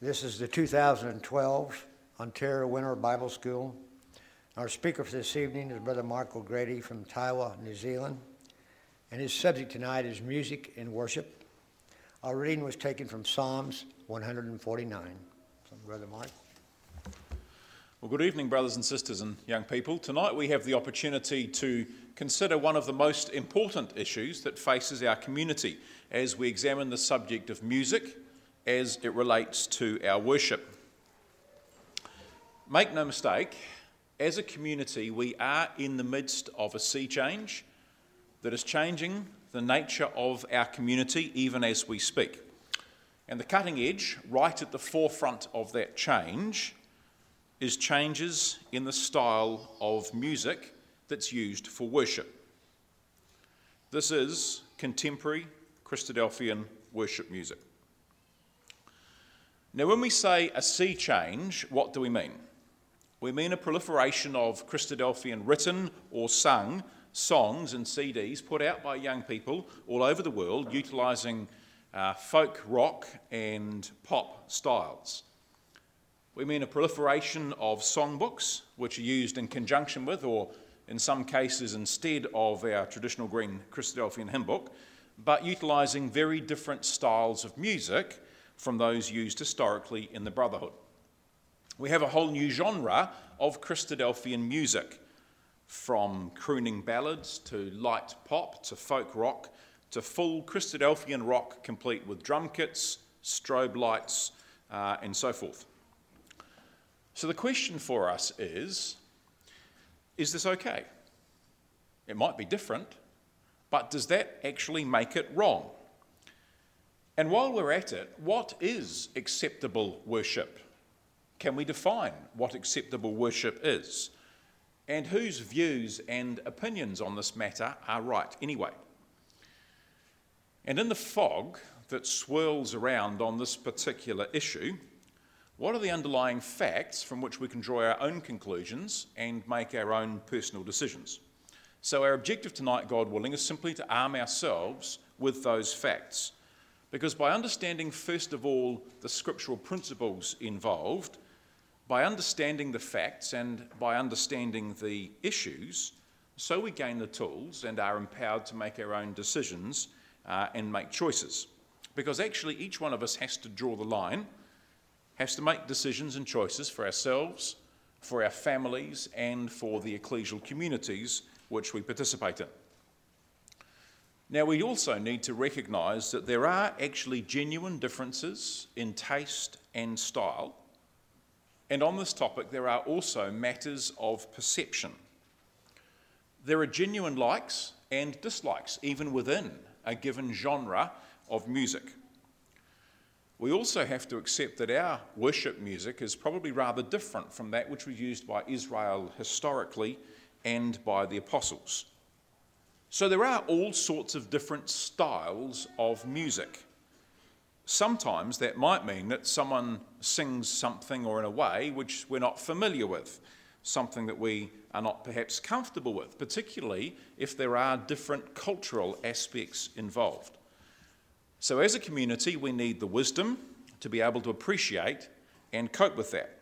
This is the 2012 Ontario Winter Bible School. Our speaker for this evening is Brother Mark O'Grady from Taiwa, New Zealand, and his subject tonight is music in worship. Our reading was taken from Psalms 149. So, Brother Mark. Well, good evening, brothers and sisters and young people. Tonight we have the opportunity to consider one of the most important issues that faces our community as we examine the subject of music as it relates to our worship. Make no mistake, as a community we are in the midst of a sea change that is changing the nature of our community even as we speak. And the cutting edge, right at the forefront of that change, is changes in the style of music that's used for worship. This is contemporary Christadelphian worship music. Now, when we say a sea change, what do we mean? We mean a proliferation of Christadelphian written or sung songs and CDs put out by young people all over the world utilising folk rock and pop styles. We mean a proliferation of songbooks, which are used in conjunction with, or in some cases instead of, our traditional green Christadelphian hymn book, but utilising very different styles of music from those used historically in the Brotherhood. We have a whole new genre of Christadelphian music, from crooning ballads to light pop to folk rock to full Christadelphian rock complete with drum kits, strobe lights, and so forth. So the question for us is this okay? It might be different, but does that actually make it wrong? And while we're at it, what is acceptable worship? Can we define what acceptable worship is? And whose views and opinions on this matter are right anyway? And in the fog that swirls around on this particular issue, what are the underlying facts from which we can draw our own conclusions and make our own personal decisions? So our objective tonight, God willing, is simply to arm ourselves with those facts. Because by understanding, first of all, the scriptural principles involved, by understanding the facts and by understanding the issues, so we gain the tools and are empowered to make our own decisions and make choices. Because actually each one of us has to draw the line, has to make decisions and choices for ourselves, for our families, and for the ecclesial communities which we participate in. Now, we also need to recognise that there are actually genuine differences in taste and style, and on this topic there are also matters of perception. There are genuine likes and dislikes, even within a given genre of music. We also have to accept that our worship music is probably rather different from that which was used by Israel historically and by the apostles. So there are all sorts of different styles of music. Sometimes that might mean that someone sings something or in a way which we're not familiar with, something that we are not perhaps comfortable with, particularly if there are different cultural aspects involved. So as a community, we need the wisdom to be able to appreciate and cope with that.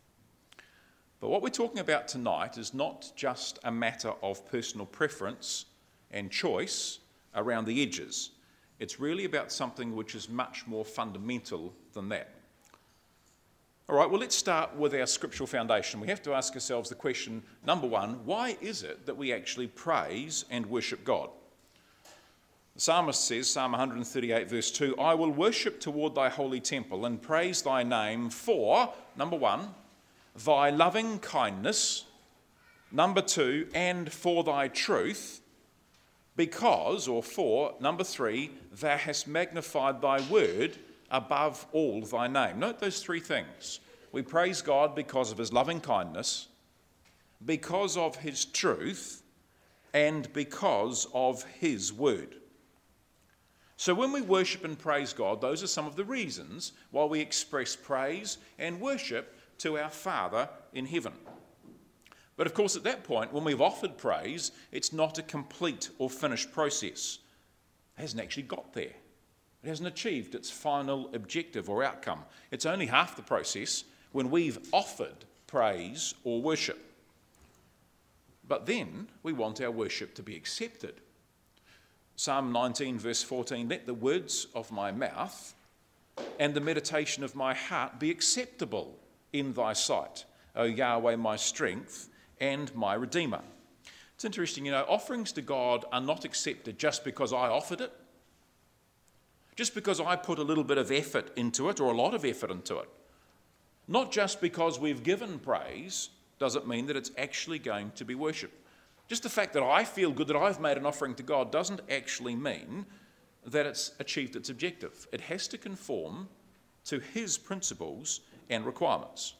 But what we're talking about tonight is not just a matter of personal preference and choice around the edges. It's really about something which is much more fundamental than that. All right, well, let's start with our scriptural foundation. We have to ask ourselves the question, number one, why is it that we actually praise and worship God? The psalmist says, Psalm 138 verse 2, I will worship toward thy holy temple and praise thy name for, number one, thy loving kindness, number two, and for thy truth, because, or for, number three, thou hast magnified thy word above all thy name. Note those three things. We praise God because of his loving kindness, because of his truth, and because of his word. So when we worship and praise God, those are some of the reasons why we express praise and worship to our Father in heaven. But of course, at that point, when we've offered praise, it's not a complete or finished process. It hasn't actually got there. It hasn't achieved its final objective or outcome. It's only half the process when we've offered praise or worship. But then we want our worship to be accepted. Psalm 19 verse 14, let the words of my mouth and the meditation of my heart be acceptable in thy sight, O Yahweh, my strength and my Redeemer. It's interesting, offerings to God are not accepted just because I offered it, just because I put a little bit of effort into it or a lot of effort into it. Not just because we've given praise doesn't mean that it's actually going to be worship. Just the fact that I feel good that I've made an offering to God doesn't actually mean that it's achieved its objective. It has to conform to his principles and requirements.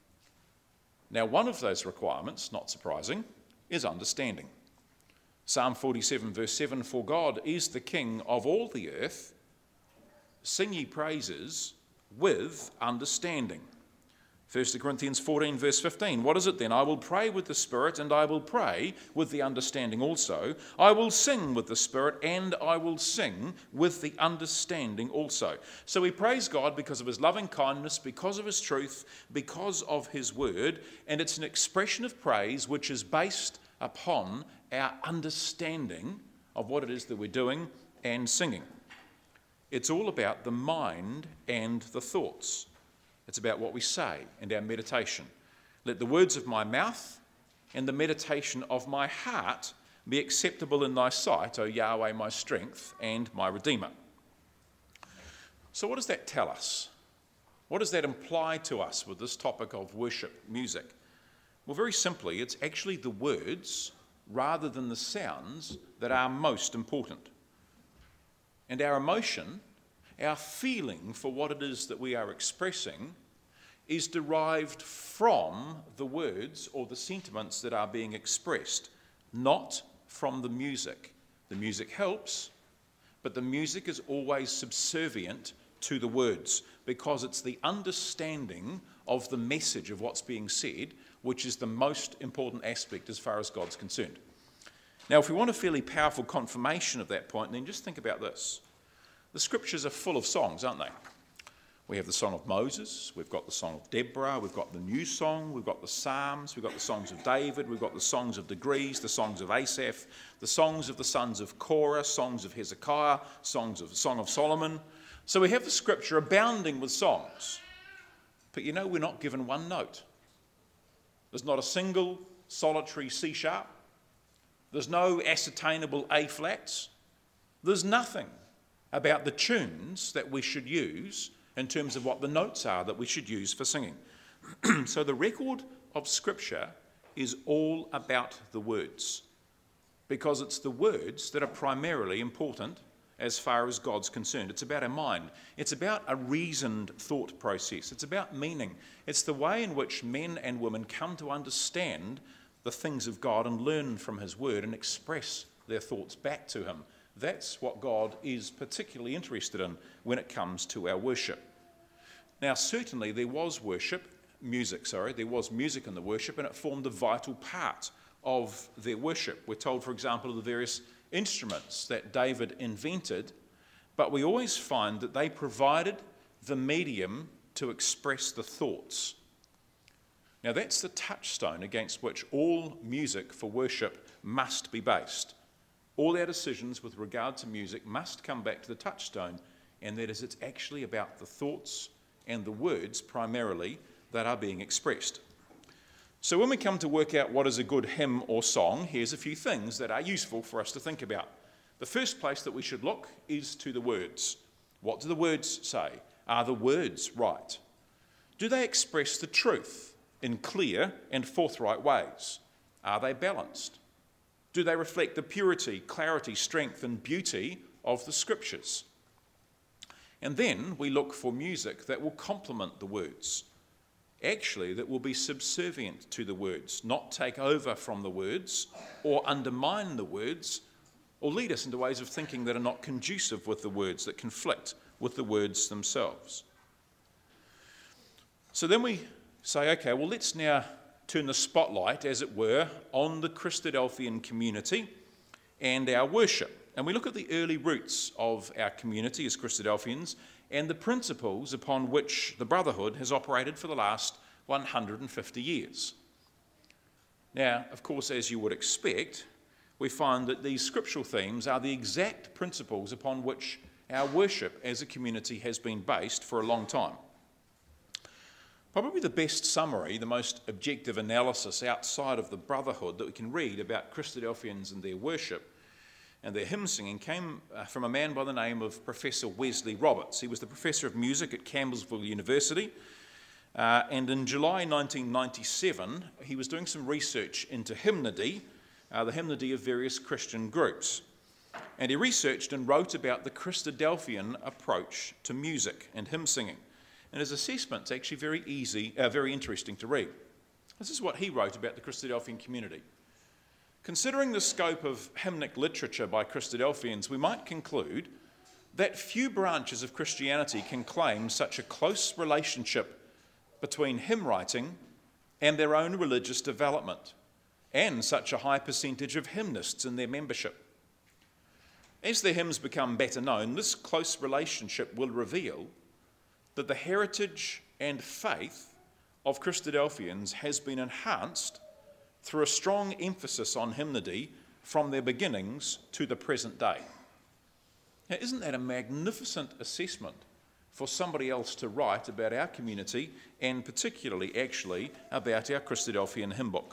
Now, one of those requirements, not surprising, is understanding. Psalm 47 verse 7, for God is the King of all the earth, sing ye praises with understanding. 1 Corinthians 14 verse 15, what is it then? I will pray with the Spirit and I will pray with the understanding also. I will sing with the Spirit and I will sing with the understanding also. So we praise God because of his loving kindness, because of his truth, because of his word, and it's an expression of praise which is based upon our understanding of what it is that we're doing and singing. It's all about the mind and the thoughts. It's about what we say and our meditation. Let the words of my mouth and the meditation of my heart be acceptable in thy sight, O Yahweh, my strength and my Redeemer. So what does that tell us? What does that imply to us with this topic of worship music? Well, very simply, it's actually the words rather than the sounds that are most important. And our emotion, our feeling for what it is that we are expressing, is derived from the words or the sentiments that are being expressed, not from the music. The music helps, but the music is always subservient to the words because it's the understanding of the message of what's being said which is the most important aspect as far as God's concerned. Now, if we want a fairly powerful confirmation of that point, then just think about this. The scriptures are full of songs, aren't they? We have the Song of Moses, we've got the Song of Deborah, we've got the New Song, we've got the Psalms, we've got the songs of David, we've got the songs of degrees, the songs of Asaph, the songs of the sons of Korah, songs of Hezekiah, Song of Solomon. So we have the scripture abounding with songs. But we're not given one note. There's not a single solitary C sharp. There's no ascertainable A flats. There's nothing about the tunes that we should use in terms of what the notes are that we should use for singing. So the record of Scripture is all about the words, because it's the words that are primarily important as far as God's concerned. It's about our mind. It's about a reasoned thought process. It's about meaning. It's the way in which men and women come to understand the things of God and learn from his word and express their thoughts back to him. That's what God is particularly interested in when it comes to our worship. Now, certainly there was music in the worship, and it formed a vital part of their worship. We're told, for example, of the various instruments that David invented, but we always find that they provided the medium to express the thoughts. Now, that's the touchstone against which all music for worship must be based. All our decisions with regard to music must come back to the touchstone, and that is it's actually about the thoughts and the words primarily that are being expressed. So when we come to work out what is a good hymn or song, here's a few things that are useful for us to think about. The first place that we should look is to the words. What do the words say? Are the words right? Do they express the truth in clear and forthright ways? Are they balanced? Do they reflect the purity, clarity, strength, and beauty of the scriptures? And then we look for music that will complement the words. Actually, that will be subservient to the words, not take over from the words or undermine the words or lead us into ways of thinking that are not conducive with the words, that conflict with the words themselves. So then we say, okay, well, let's now turn the spotlight, as it were, on the Christadelphian community and our worship. and we look at the early roots of our community as Christadelphians and the principles upon which the Brotherhood has operated for the last 150 years. Now, of course, as you would expect, we find that these scriptural themes are the exact principles upon which our worship as a community has been based for a long time. Probably the best summary, the most objective analysis outside of the Brotherhood that we can read about Christadelphians and their worship and their hymn singing came from a man by the name of Professor Wesley Roberts. He was the professor of music at Campbellsville University, and in July 1997 he was doing some research into hymnody, the hymnody of various Christian groups. And he researched and wrote about the Christadelphian approach to music and hymn singing. And his assessment's actually very interesting to read. This is what he wrote about the Christadelphian community. Considering the scope of hymnic literature by Christadelphians, we might conclude that few branches of Christianity can claim such a close relationship between hymn writing and their own religious development, and such a high percentage of hymnists in their membership. As their hymns become better known, this close relationship will reveal that the heritage and faith of Christadelphians has been enhanced through a strong emphasis on hymnody from their beginnings to the present day. Now, isn't that a magnificent assessment for somebody else to write about our community, and particularly actually about our Christadelphian hymn book?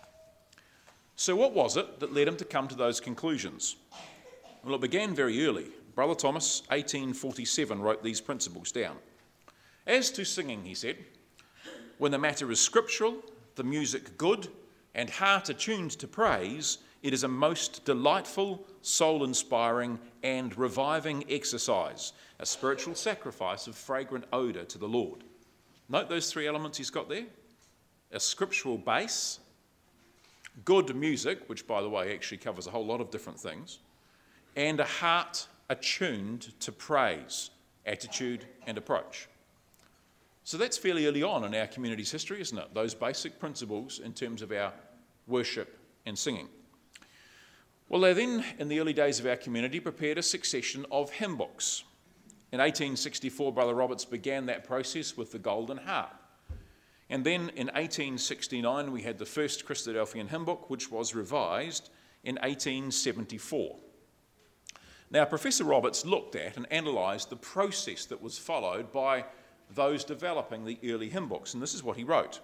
So what was it that led him to come to those conclusions? Well, it began very early. Brother Thomas, 1847, wrote these principles down. As to singing, he said, when the matter is scriptural, the music good, and heart attuned to praise, it is a most delightful, soul-inspiring, and reviving exercise, a spiritual sacrifice of fragrant odour to the Lord. Note those three elements he's got there. A scriptural base, good music, which, by the way, actually covers a whole lot of different things, and a heart attuned to praise, attitude, and approach. So that's fairly early on in our community's history, isn't it? Those basic principles in terms of our worship and singing. Well, they then, in the early days of our community, prepared a succession of hymn books. In 1864, Brother Roberts began that process with the Golden Harp. And then in 1869, we had the first Christadelphian hymn book, which was revised in 1874. Now, Professor Roberts looked at and analysed the process that was followed by those developing the early hymn books, and this is what he wrote.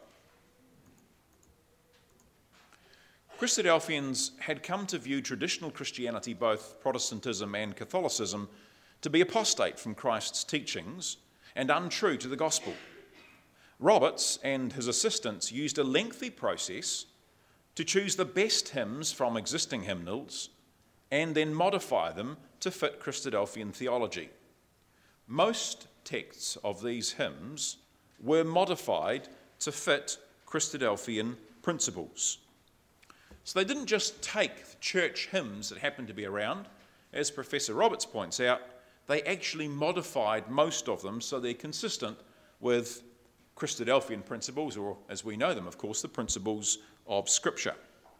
Christadelphians had come to view traditional Christianity, both Protestantism and Catholicism, to be apostate from Christ's teachings and untrue to the gospel. Roberts and his assistants used a lengthy process to choose the best hymns from existing hymnals and then modify them to fit Christadelphian theology. Most texts of these hymns were modified to fit Christadelphian principles. So they didn't just take church hymns that happened to be around. As Professor Roberts points out, they actually modified most of them so they're consistent with Christadelphian principles, or as we know them, of course, the principles of Scripture.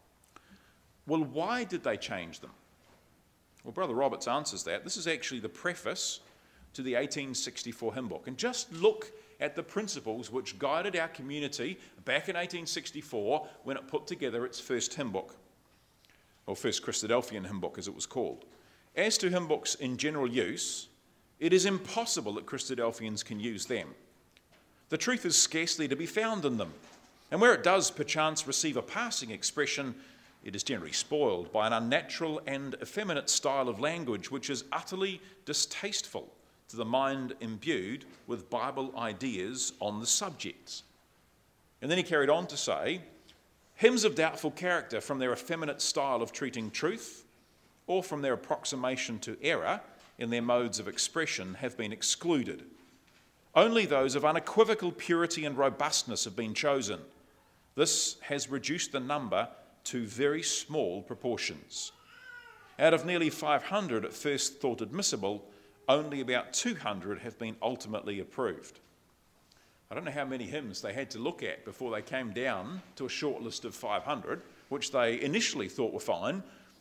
Well, why did they change them? Well, Brother Roberts answers that. This is actually the preface to the 1864 hymn book. And just look at the principles which guided our community back in 1864 when it put together its first hymn book, or first Christadelphian hymn book as it was called. As to hymn books in general use, it is impossible that Christadelphians can use them. The truth is scarcely to be found in them, and where it does perchance receive a passing expression, it is generally spoiled by an unnatural and effeminate style of language which is utterly distasteful to the mind imbued with Bible ideas on the subjects. And then he carried on to say, hymns of doubtful character from their effeminate style of treating truth or from their approximation to error in their modes of expression have been excluded. Only those of unequivocal purity and robustness have been chosen. This has reduced the number to very small proportions. Out of nearly 500 at first thought admissible, only about 200 have been ultimately approved. I don't know how many hymns they had to look at before they came down to a short list of 500, which they initially thought were fine,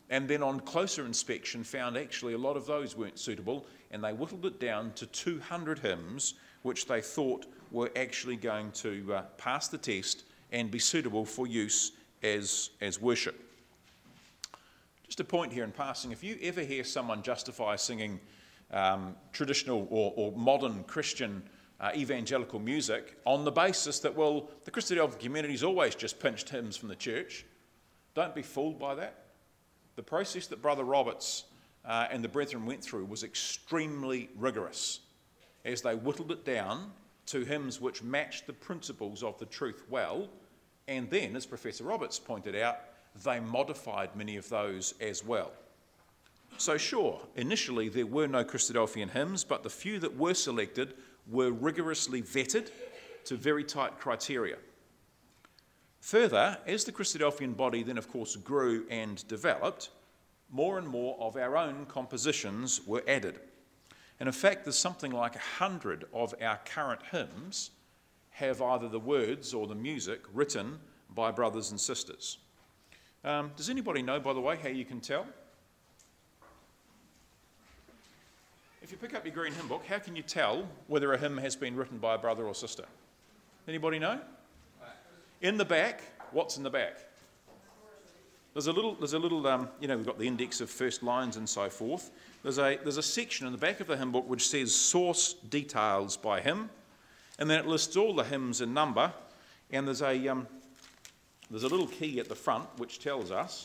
and then on closer inspection found actually a lot of those weren't suitable, and they whittled it down to 200 hymns which they thought were actually going to pass the test and be suitable for use as worship. Just a point here in passing, if you ever hear someone justify singing traditional or modern Christian evangelical music on the basis that, well, the Christadelphian community's always just pinched hymns from the church, don't be fooled by that. The process that Brother Roberts and the brethren went through was extremely rigorous as they whittled it down to hymns which matched the principles of the truth well, and then, as Professor Roberts pointed out, they modified many of those as well. So sure, initially there were no Christadelphian hymns, but the few that were selected were rigorously vetted to very tight criteria. Further, as the Christadelphian body then of course grew and developed, more and more of our own compositions were added. And in fact, there's something like 100 of our current hymns have either the words or the music written by brothers and sisters. Does anybody know, by the way, how you can tell? If you pick up your green hymn book, how can you tell whether a hymn has been written by a brother or sister? Anybody know? In the back, what's in the back? There's a little, we've got the index of first lines and so forth. There's a section in the back of the hymn book which says source details by hymn, and then it lists all the hymns in number, and there's a little key at the front which tells us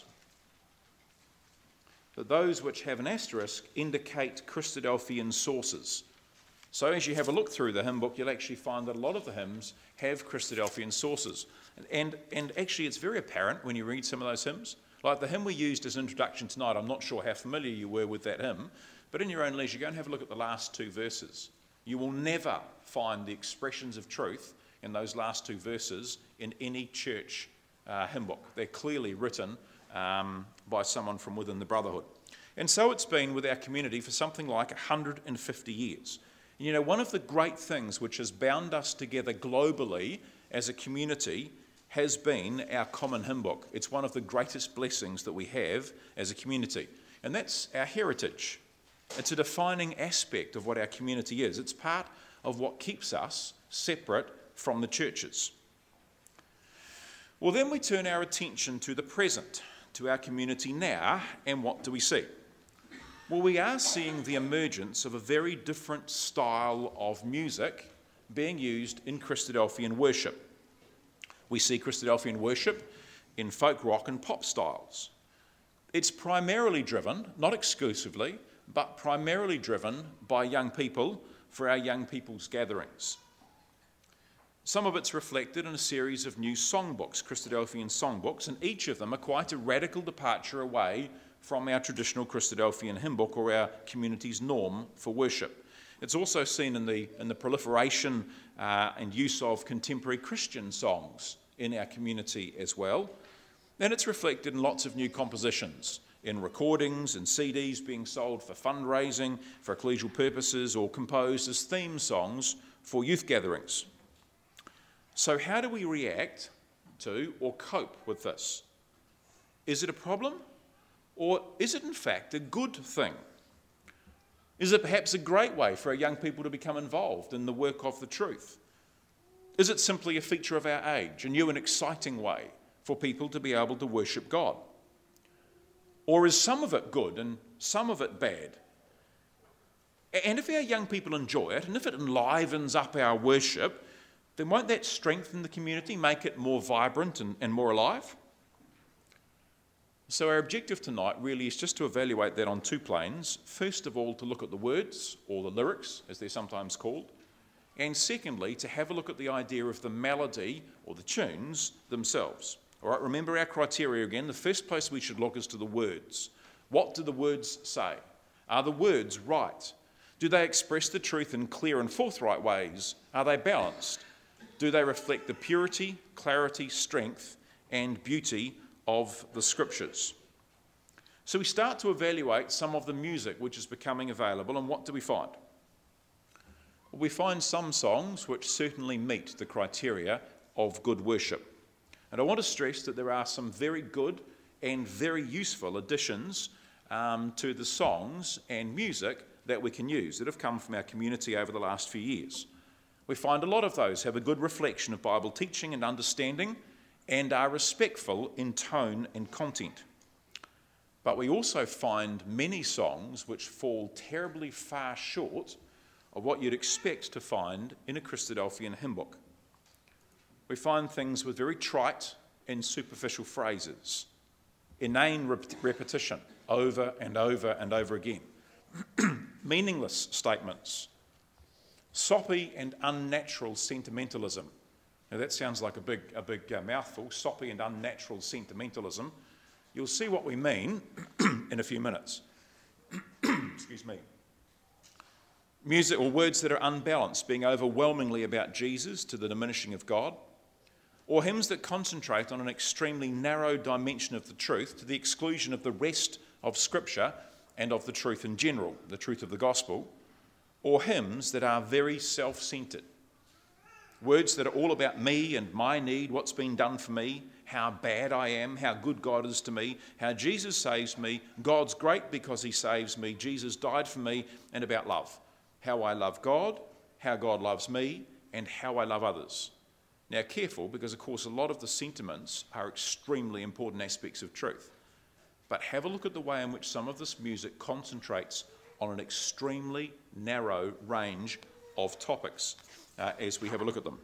that those which have an asterisk indicate Christadelphian sources. So as you have a look through the hymn book, you'll actually find that a lot of the hymns have Christadelphian sources. And actually it's very apparent when you read some of those hymns. Like the hymn we used as an introduction tonight, I'm not sure how familiar you were with that hymn, but in your own leisure, go and have a look at the last two verses. You will never find the expressions of truth in those last two verses in any church hymn book. They're clearly written by someone from within the brotherhood. And so it's been with our community for something like 150 years. And you know, one of the great things which has bound us together globally as a community has been our common hymn book. It's one of the greatest blessings that we have as a community. And that's our heritage. It's a defining aspect of what our community is. It's part of what keeps us separate from the churches. Well, then we turn our attention to the present, to our community now, and what do we see? Well, we are seeing the emergence of a very different style of music being used in Christadelphian worship. We see Christadelphian worship in folk rock and pop styles. It's primarily driven, not exclusively, but primarily driven by young people for our young people's gatherings. Some of it's reflected in a series of new songbooks, Christadelphian songbooks, and each of them are quite a radical departure away from our traditional Christadelphian hymn book or our community's norm for worship. It's also seen in the proliferation and use of contemporary Christian songs in our community as well. And it's reflected in lots of new compositions, in recordings and CDs being sold for fundraising, for ecclesial purposes, or composed as theme songs for youth gatherings. So how do we react to or cope with this? Is it a problem? Or is it in fact a good thing? Is it perhaps a great way for our young people to become involved in the work of the truth? Is it simply a feature of our age, a new and exciting way for people to be able to worship God? Or is some of it good and some of it bad? And if our young people enjoy it, and if it enlivens up our worship, then won't that strengthen the community, make it more vibrant and more alive? So our objective tonight really is just to evaluate that on two planes. First of all, to look at the words, or the lyrics, as they're sometimes called. And secondly, to have a look at the idea of the melody, or the tunes, themselves. All right, remember our criteria again. The first place we should look is to the words. What do the words say? Are the words right? Do they express the truth in clear and forthright ways? Are they balanced? Do they reflect the purity, clarity, strength, and beauty of the scriptures? So we start to evaluate some of the music which is becoming available, and what do we find? Well, we find some songs which certainly meet the criteria of good worship. And I want to stress that there are some very good and very useful additions to the songs and music that we can use that have come from our community over the last few years. We find a lot of those have a good reflection of Bible teaching and understanding and are respectful in tone and content. But we also find many songs which fall terribly far short of what you'd expect to find in a Christadelphian hymn book. We find things with very trite and superficial phrases, inane repetition over and over and over again, meaningless statements, soppy and unnatural sentimentalism. Now that sounds like a big mouthful, soppy and unnatural sentimentalism. You'll see what we mean in a few minutes. Excuse me. Music or words that are unbalanced, being overwhelmingly about Jesus to the diminishing of God, or hymns that concentrate on an extremely narrow dimension of the truth to the exclusion of the rest of Scripture and of the truth in general, the truth of the gospel, or hymns that are very self-centered. Words that are all about me and my need, what's been done for me, how bad I am, how good God is to me, how Jesus saves me, God's great because he saves me, Jesus died for me, and about love. How I love God, how God loves me, and how I love others. Now careful, because of course a lot of the sentiments are extremely important aspects of truth. But have a look at the way in which some of this music concentrates on an extremely narrow range of topics as we have a look at them.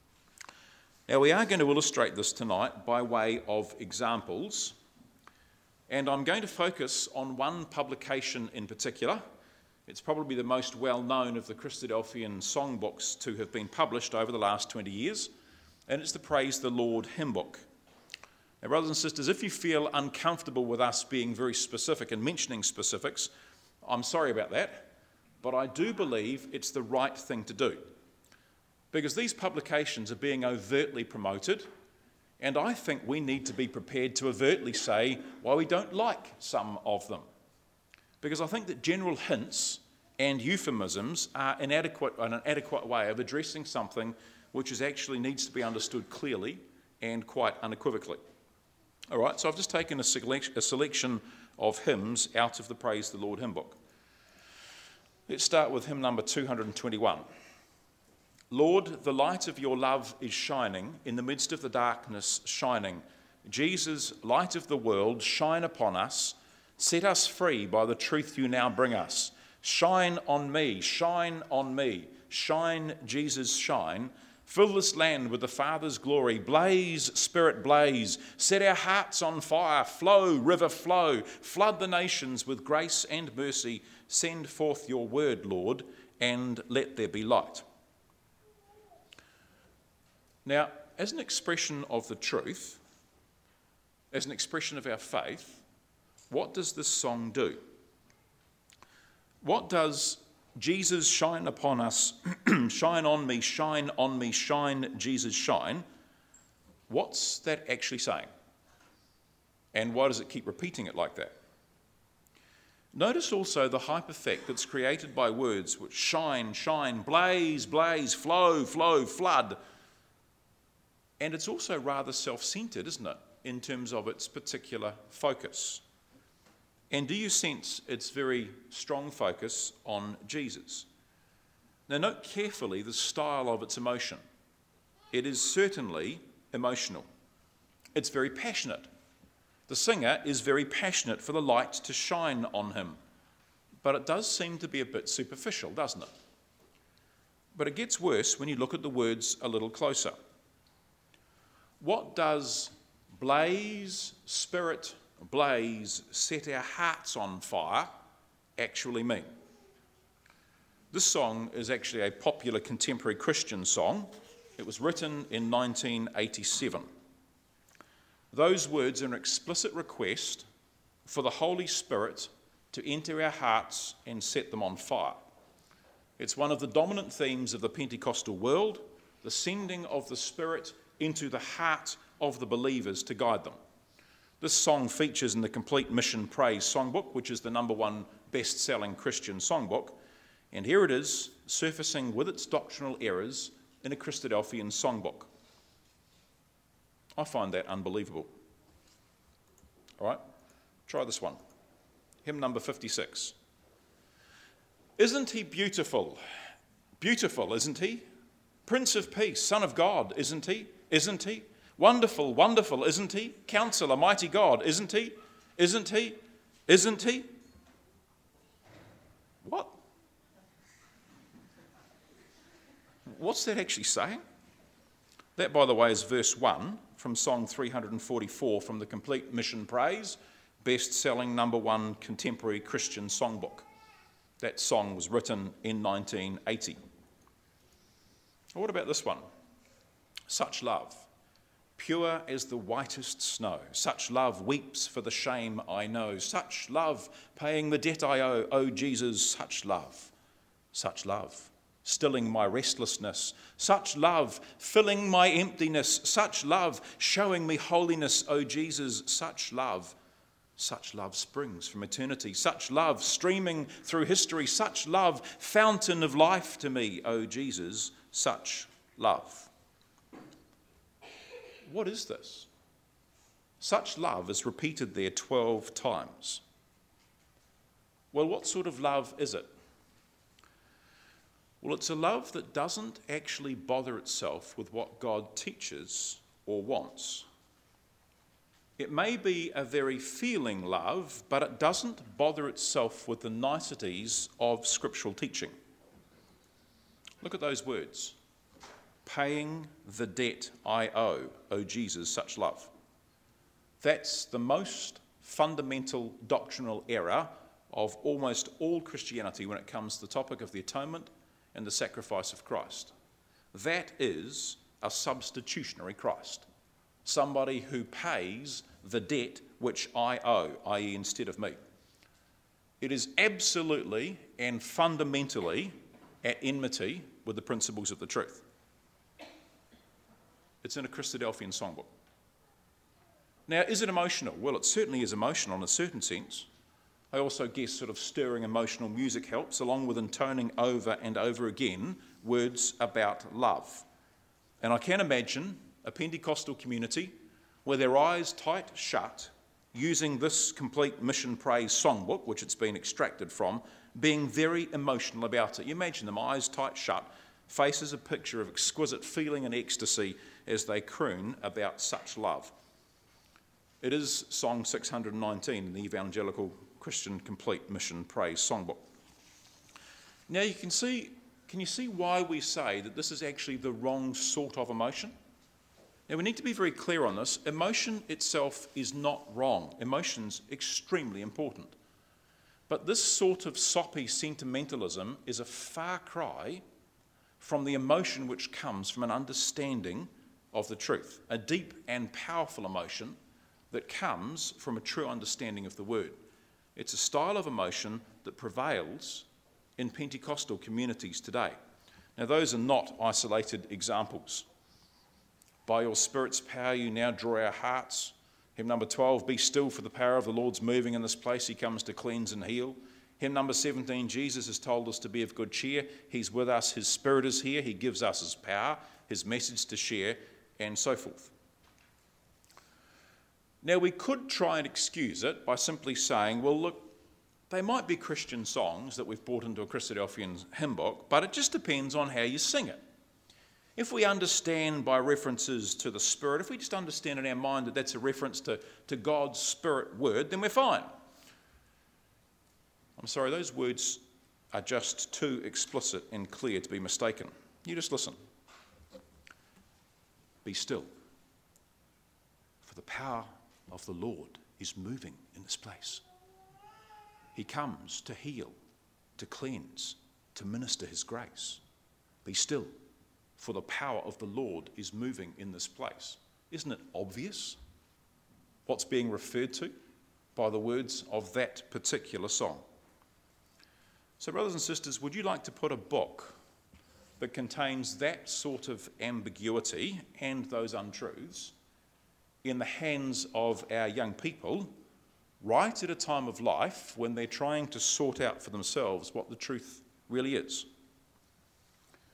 Now we are going to illustrate this tonight by way of examples, and I'm going to focus on one publication in particular. It's probably the most well-known of the Christadelphian songbooks to have been published over the last 20 years, and it's the Praise the Lord hymn book. Now, brothers and sisters, if you feel uncomfortable with us being very specific and mentioning specifics, I'm sorry about that, but I do believe it's the right thing to do, because these publications are being overtly promoted, and I think we need to be prepared to overtly say why we don't like some of them. Because I think that general hints and euphemisms are an adequate way of addressing something which actually needs to be understood clearly and quite unequivocally. All right, so I've just taken a selection of hymns out of the Praise the Lord hymn book. Let's start with hymn number 221. Lord, the light of your love is shining, in the midst of the darkness shining. Jesus, light of the world, shine upon us. Set us free by the truth you now bring us. Shine on me, shine on me. Shine, Jesus, shine. Fill this land with the Father's glory. Blaze, Spirit, blaze. Set our hearts on fire. Flow, river, flow. Flood the nations with grace and mercy. Send forth your word, Lord, and let there be light. Now, as an expression of the truth, as an expression of our faith, what does this song do? What does Jesus shine upon us, shine on me, shine on me, shine, Jesus shine? What's that actually saying? And why does it keep repeating it like that? Notice also the hype effect that's created by words which shine, shine, blaze, blaze, flow, flow, flood. And it's also rather self-centered, isn't it, in terms of its particular focus. And do you sense its very strong focus on Jesus? Now note carefully the style of its emotion. It is certainly emotional. It's very passionate. The singer is very passionate for the light to shine on him. But it does seem to be a bit superficial, doesn't it? But it gets worse when you look at the words a little closer. What does blaze, Spirit, blaze, set our hearts on fire actually mean? This song is actually a popular contemporary Christian song. It was written in 1987. Those words are an explicit request for the Holy Spirit to enter our hearts and set them on fire. It's one of the dominant themes of the Pentecostal world, the sending of the Spirit into the heart of the believers to guide them. This song features in the Complete Mission Praise Songbook, which is the #1 best-selling Christian songbook, and here it is, surfacing with its doctrinal errors in a Christadelphian songbook. I find that unbelievable. All right? Try this one. Hymn number 56. Isn't he beautiful? Beautiful, isn't he? Prince of Peace, Son of God, isn't he? Isn't he? Wonderful, wonderful, isn't he? Counselor, mighty God, isn't he? Isn't he? Isn't he? What? What's that actually saying? That, by the way, is verse 1 from Song 344 from the Complete Mission Praise, best-selling #1 contemporary Christian songbook. That song was written in 1980. What about this one? Such love, pure as the whitest snow. Such love weeps for the shame I know. Such love paying the debt I owe. Oh, Jesus, such love, stilling my restlessness. Such love filling my emptiness. Such love showing me holiness. Oh, Jesus, such love springs from eternity. Such love streaming through history. Such love, fountain of life to me. Oh, Jesus, such love. What is this? Such love is repeated there 12 times. Well, what sort of love is it? Well, it's a love that doesn't actually bother itself with what God teaches or wants. It may be a very feeling love, but it doesn't bother itself with the niceties of scriptural teaching. Look at those words. Paying the debt I owe, O Jesus, such love. That's the most fundamental doctrinal error of almost all Christianity when it comes to the topic of the atonement and the sacrifice of Christ. That is a substitutionary Christ. Somebody who pays the debt which I owe, i.e. instead of me. It is absolutely and fundamentally at enmity with the principles of the truth. It's in a Christadelphian songbook. Now, is it emotional? Well, it certainly is emotional in a certain sense. I also guess sort of stirring emotional music helps, along with intoning over and over again words about love. And I can imagine a Pentecostal community with their eyes tight shut, using this Complete Mission Praise songbook, which it's been extracted from, being very emotional about it. You imagine them, eyes tight shut, faces a picture of exquisite feeling and ecstasy as they croon about such love. It is Song 619 in the Evangelical Christian Complete Mission Praise songbook. Now can you see why we say that this is actually the wrong sort of emotion? Now, we need to be very clear on this. Emotion itself is not wrong. Emotion's extremely important. But this sort of soppy sentimentalism is a far cry from the emotion which comes from an understanding of the truth, a deep and powerful emotion that comes from a true understanding of the word. It's a style of emotion that prevails in Pentecostal communities today. Now, those are not isolated examples. By your Spirit's power, you now draw our hearts. Hymn number 12, be still for the power of the Lord's moving in this place. He comes to cleanse and heal. Hymn number 17, Jesus has told us to be of good cheer. He's with us. His Spirit is here. He gives us his power, his message to share, and so forth. Now, we could try and excuse it by simply saying, well, look, they might be Christian songs that we've brought into a Christadelphian hymn book, but it just depends on how you sing it. If we understand by references to the Spirit, if we just understand in our mind that that's a reference to God's Spirit word, then we're fine. I'm sorry, those words are just too explicit and clear to be mistaken. You just listen. Be still, for the power of the Lord is moving in this place. He comes to heal, to cleanse, to minister his grace. Be still, for the power of the Lord is moving in this place. Isn't it obvious what's being referred to by the words of that particular song? So, brothers and sisters, would you like to put a book that contains that sort of ambiguity and those untruths in the hands of our young people right at a time of life when they're trying to sort out for themselves what the truth really is?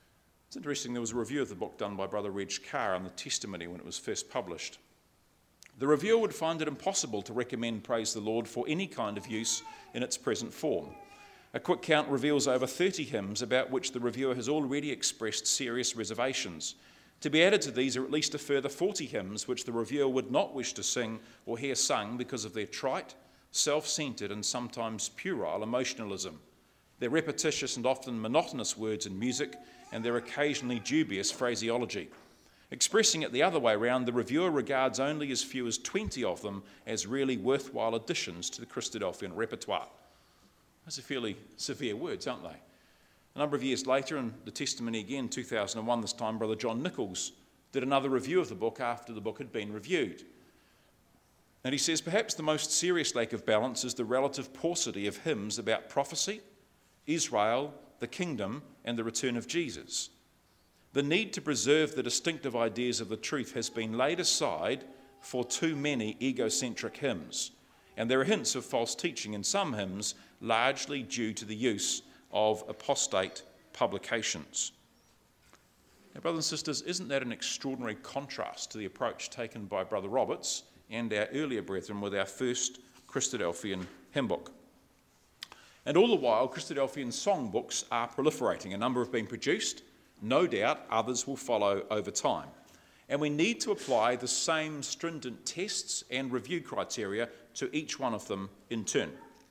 It's interesting, there was a review of the book done by Brother Reg Carr on the testimony when it was first published. The reviewer would find it impossible to recommend Praise the Lord for any kind of use in its present form. A quick count reveals over 30 hymns about which the reviewer has already expressed serious reservations. To be added to these are at least a further 40 hymns which the reviewer would not wish to sing or hear sung because of their trite, self-centred and sometimes puerile emotionalism, their repetitious and often monotonous words and music, and their occasionally dubious phraseology. Expressing it the other way round, the reviewer regards only as few as 20 of them as really worthwhile additions to the Christadelphian repertoire. Those are fairly severe words, aren't they? A number of years later, in the testimony again, 2001, this time, Brother John Nichols did another review of the book after the book had been reviewed. And he says, perhaps the most serious lack of balance is the relative paucity of hymns about prophecy, Israel, the kingdom, and the return of Jesus. The need to preserve the distinctive ideas of the truth has been laid aside for too many egocentric hymns, and there are hints of false teaching in some hymns, largely due to the use of apostate publications. Now, brothers and sisters, isn't that an extraordinary contrast to the approach taken by Brother Roberts and our earlier brethren with our first Christadelphian hymn book? And all the while, Christadelphian songbooks are proliferating. A number have been produced. No doubt others will follow over time. And we need to apply the same stringent tests and review criteria to each one of them in turn.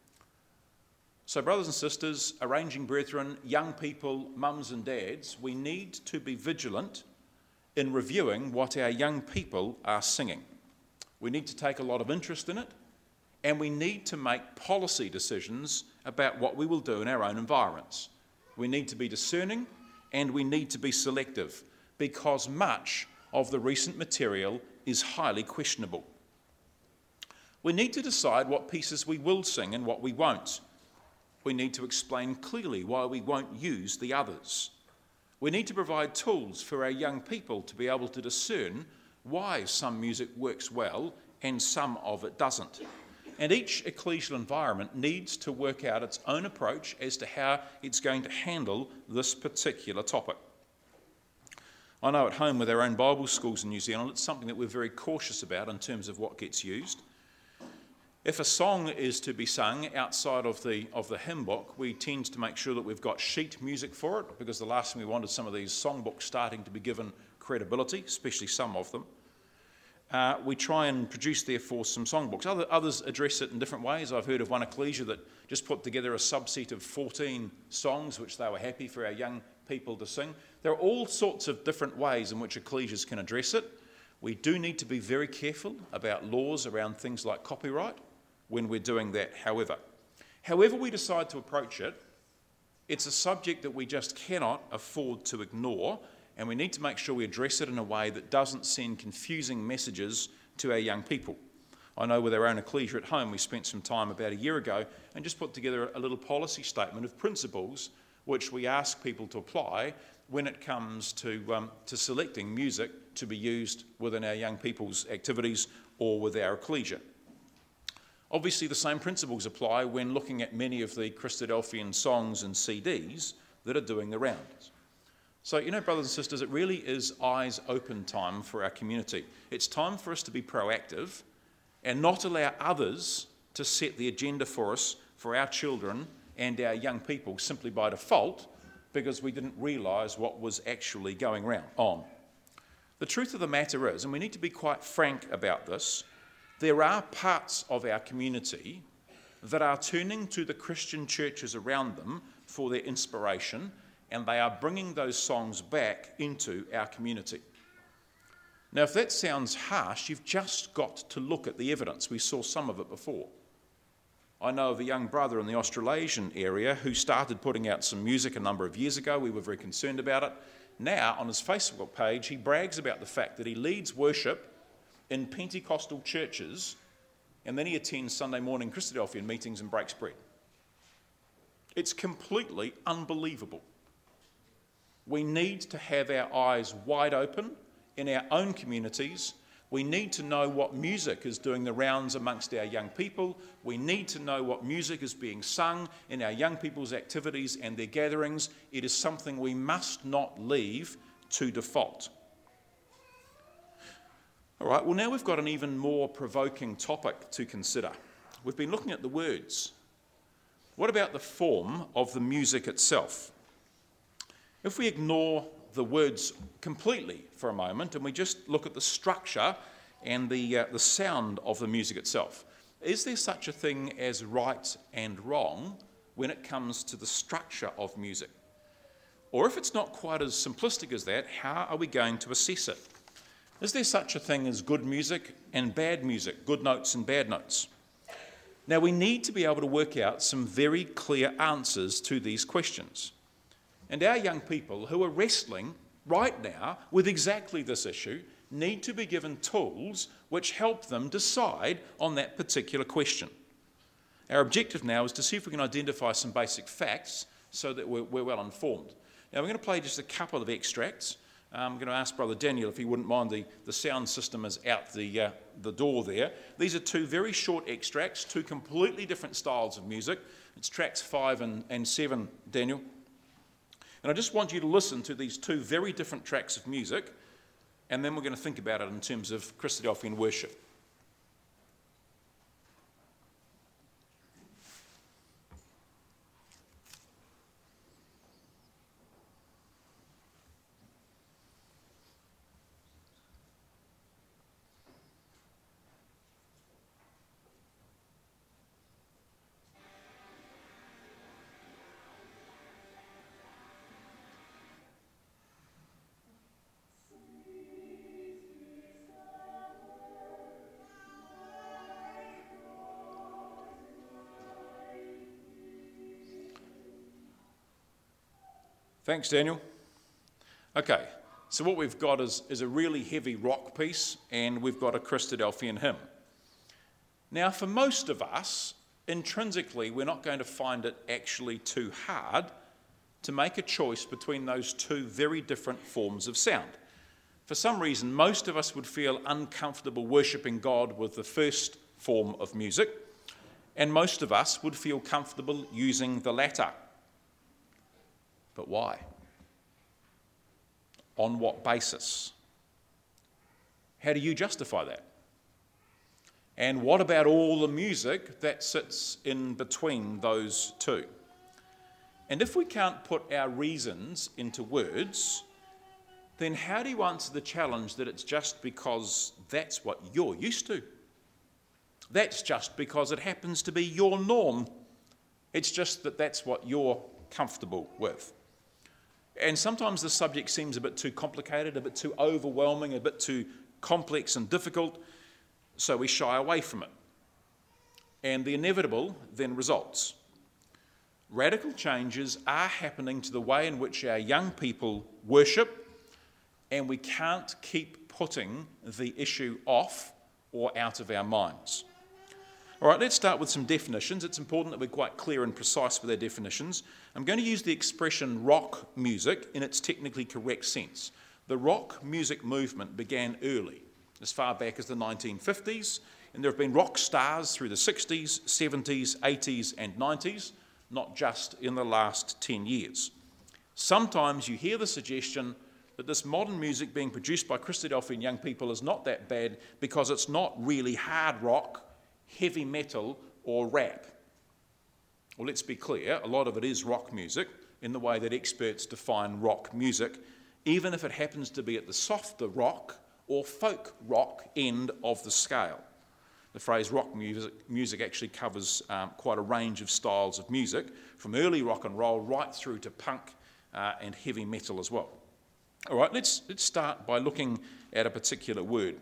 So, brothers and sisters, arranging brethren, young people, mums and dads, we need to be vigilant in reviewing what our young people are singing. We need to take a lot of interest in it, and we need to make policy decisions about what we will do in our own environments. We need to be discerning, and we need to be selective, because much of the recent material is highly questionable. We need to decide what pieces we will sing and what we won't. We need to explain clearly why we won't use the others. We need to provide tools for our young people to be able to discern why some music works well and some of it doesn't. And each ecclesial environment needs to work out its own approach as to how it's going to handle this particular topic. I know at home with our own Bible schools in New Zealand, it's something that we're very cautious about in terms of what gets used. If a song is to be sung outside of the hymn book, we tend to make sure that we've got sheet music for it, because the last thing we want is some of these songbooks starting to be given credibility, especially some of them. We try and produce, therefore, some songbooks. Others address it in different ways. I've heard of one ecclesia that just put together a subset of 14 songs which they were happy for our young people to sing. There are all sorts of different ways in which ecclesias can address it. We do need to be very careful about laws around things like copyright when we're doing that, however. However we decide to approach it, it's a subject that we just cannot afford to ignore, and we need to make sure we address it in a way that doesn't send confusing messages to our young people. I know with our own ecclesia at home, we spent some time about a year ago and just put together a little policy statement of principles which we ask people to apply when it comes to selecting music to be used within our young people's activities or with our ecclesia. Obviously, the same principles apply when looking at many of the Christadelphian songs and CDs that are doing the rounds. So, brothers and sisters, it really is eyes open time for our community. It's time for us to be proactive and not allow others to set the agenda for us, for our children and our young people, simply by default, because we didn't realise what was actually going on. The truth of the matter is, and we need to be quite frank about this, there are parts of our community that are turning to the Christian churches around them for their inspiration, and they are bringing those songs back into our community. Now, if that sounds harsh, you've just got to look at the evidence. We saw some of it before. I know of a young brother in the Australasian area who started putting out some music a number of years ago. We were very concerned about it. Now, on his Facebook page, he brags about the fact that he leads worship in Pentecostal churches, and then he attends Sunday morning Christadelphian meetings and breaks bread. It's completely unbelievable. We need to have our eyes wide open in our own communities. We need to know what music is doing the rounds amongst our young people. We need to know what music is being sung in our young people's activities and their gatherings. It is something we must not leave to default. All right, well, now we've got an even more provoking topic to consider. We've been looking at the words. What about the form of the music itself? If we ignore the words completely for a moment and we just look at the structure and the sound of the music itself, is there such a thing as right and wrong when it comes to the structure of music? Or if it's not quite as simplistic as that, how are we going to assess it? Is there such a thing as good music and bad music, good notes and bad notes? Now, we need to be able to work out some very clear answers to these questions. And our young people who are wrestling right now with exactly this issue need to be given tools which help them decide on that particular question. Our objective now is to see if we can identify some basic facts so that we're well informed. Now, we're going to play just a couple of extracts. I'm going to ask Brother Daniel if he wouldn't mind. The sound system is out the door there. These are two very short extracts, two completely different styles of music. It's tracks 5 and 7, Daniel. And I just want you to listen to these two very different tracks of music, and then we're going to think about it in terms of Christadelphian worship. Thanks, Daniel. Okay, so what we've got is a really heavy rock piece, and we've got a Christadelphian hymn. Now, for most of us, intrinsically, we're not going to find it actually too hard to make a choice between those two very different forms of sound. For some reason, most of us would feel uncomfortable worshipping God with the first form of music, and most of us would feel comfortable using the latter. But why? On what basis? How do you justify that? And what about all the music that sits in between those two? And if we can't put our reasons into words, then how do you answer the challenge that it's just because that's what you're used to? That's just because it happens to be your norm. It's just that that's what you're comfortable with. And sometimes the subject seems a bit too complicated, a bit too overwhelming, a bit too complex and difficult, so we shy away from it. And the inevitable then results. Radical changes are happening to the way in which our young people worship, and we can't keep putting the issue off or out of our minds. All right, let's start with some definitions. It's important that we're quite clear and precise with our definitions. I'm going to use the expression rock music in its technically correct sense. The rock music movement began early, as far back as the 1950s, and there have been rock stars through the 60s, 70s, 80s, and 90s, not just in the last 10 years. Sometimes you hear the suggestion that this modern music being produced by Christadelphian young people is not that bad because it's not really hard rock, heavy metal, or rap. Well, let's be clear, a lot of it is rock music in the way that experts define rock music, even if it happens to be at the softer rock or folk rock end of the scale. The phrase rock music actually covers quite a range of styles of music, from early rock and roll right through to punk and heavy metal as well. All right, let's start by looking at a particular word.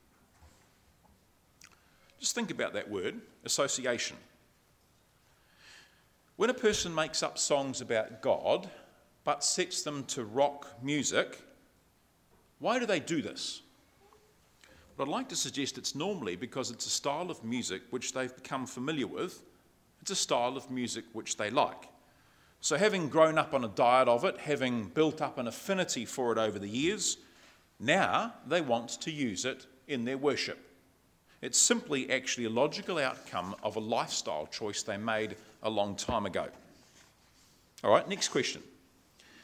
Just think about that word, association. When a person makes up songs about God, but sets them to rock music, why do they do this? Well, I'd like to suggest it's normally because it's a style of music which they've become familiar with. It's a style of music which they like. So having grown up on a diet of it, having built up an affinity for it over the years, now they want to use it in their worship. It's simply actually a logical outcome of a lifestyle choice they made a long time ago. All right, next question.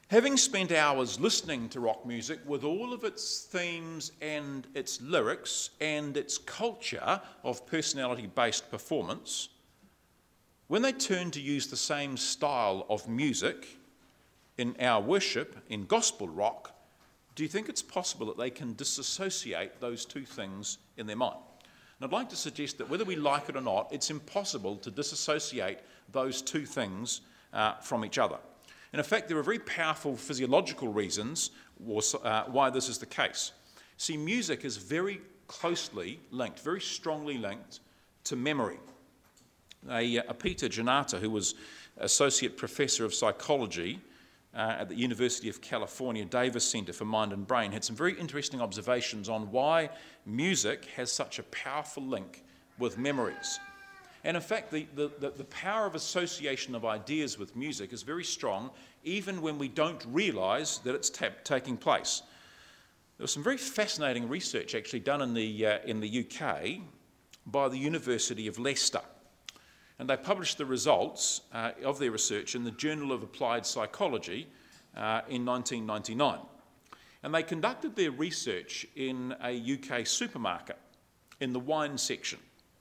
Having spent hours listening to rock music with all of its themes and its lyrics and its culture of personality-based performance, when they turn to use the same style of music in our worship, in gospel rock, do you think it's possible that they can disassociate those two things in their mind? And I'd like to suggest that whether we like it or not, it's impossible to disassociate those two things from each other. And in fact, there are very powerful physiological reasons why this is the case. See, music is very closely linked, very strongly linked to memory. Peter Janata, who was Associate Professor of Psychology at the University of California Davis Center for Mind and Brain, had some very interesting observations on why music has such a powerful link with memories. And in fact, the power of association of ideas with music is very strong, even when we don't realise that it's taking place. There was some very fascinating research actually done in the UK by the University of Leicester. And they published the results of their research in the Journal of Applied Psychology in 1999. And they conducted their research in a UK supermarket in the wine section.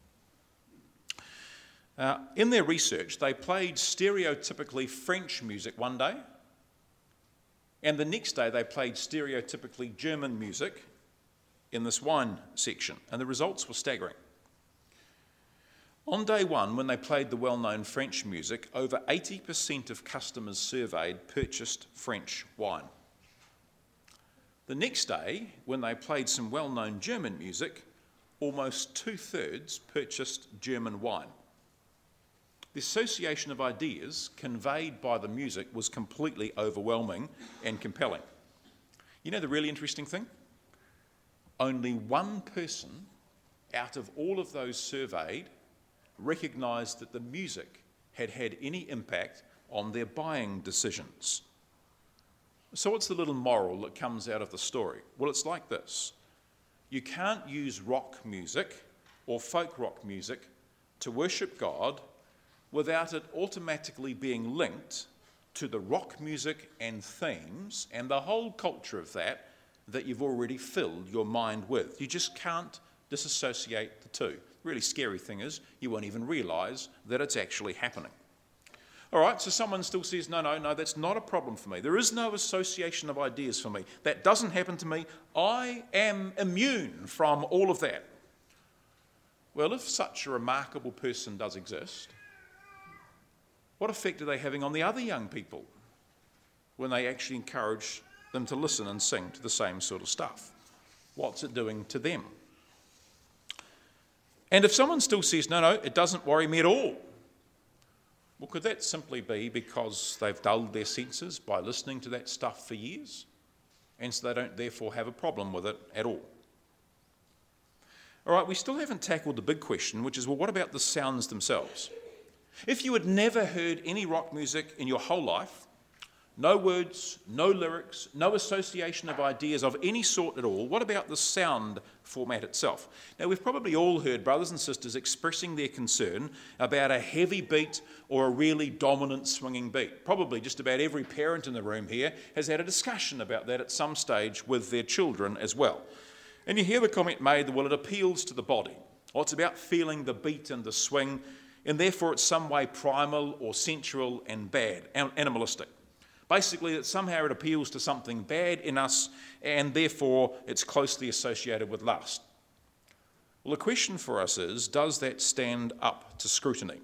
In their research, they played stereotypically French music one day, and the next day they played stereotypically German music in this wine section, and the results were staggering. On day one, when they played the well-known French music, over 80% of customers surveyed purchased French wine. The next day, when they played some well-known German music, almost 2/3 purchased German wine. The association of ideas conveyed by the music was completely overwhelming and compelling. You know the really interesting thing? Only one person out of all of those surveyed recognised that the music had had any impact on their buying decisions. So what's the little moral that comes out of the story? Well, it's like this. You can't use rock music or folk rock music to worship God without it automatically being linked to the rock music and themes and the whole culture of that you've already filled your mind with. You just can't disassociate the two. The really scary thing is you won't even realise that it's actually happening. All right, so someone still says, no, that's not a problem for me. There is no association of ideas for me. That doesn't happen to me. I am immune from all of that. Well, if such a remarkable person does exist, what effect are they having on the other young people when they actually encourage them to listen and sing to the same sort of stuff? What's it doing to them? And if someone still says, no, it doesn't worry me at all, well, could that simply be because they've dulled their senses by listening to that stuff for years, and so they don't therefore have a problem with it at all? All right, we still haven't tackled the big question, which is, well, what about the sounds themselves? If you had never heard any rock music in your whole life, no words, no lyrics, no association of ideas of any sort at all, what about the sound format itself? Now, we've probably all heard brothers and sisters expressing their concern about a heavy beat or a really dominant swinging beat. Probably just about every parent in the room here has had a discussion about that at some stage with their children as well. And you hear the comment made that, well, it appeals to the body. Well, it's about feeling the beat and the swing, and therefore it's some way primal or sensual and bad, animalistic. Basically, that somehow it appeals to something bad in us, and therefore it's closely associated with lust. Well, the question for us is, does that stand up to scrutiny?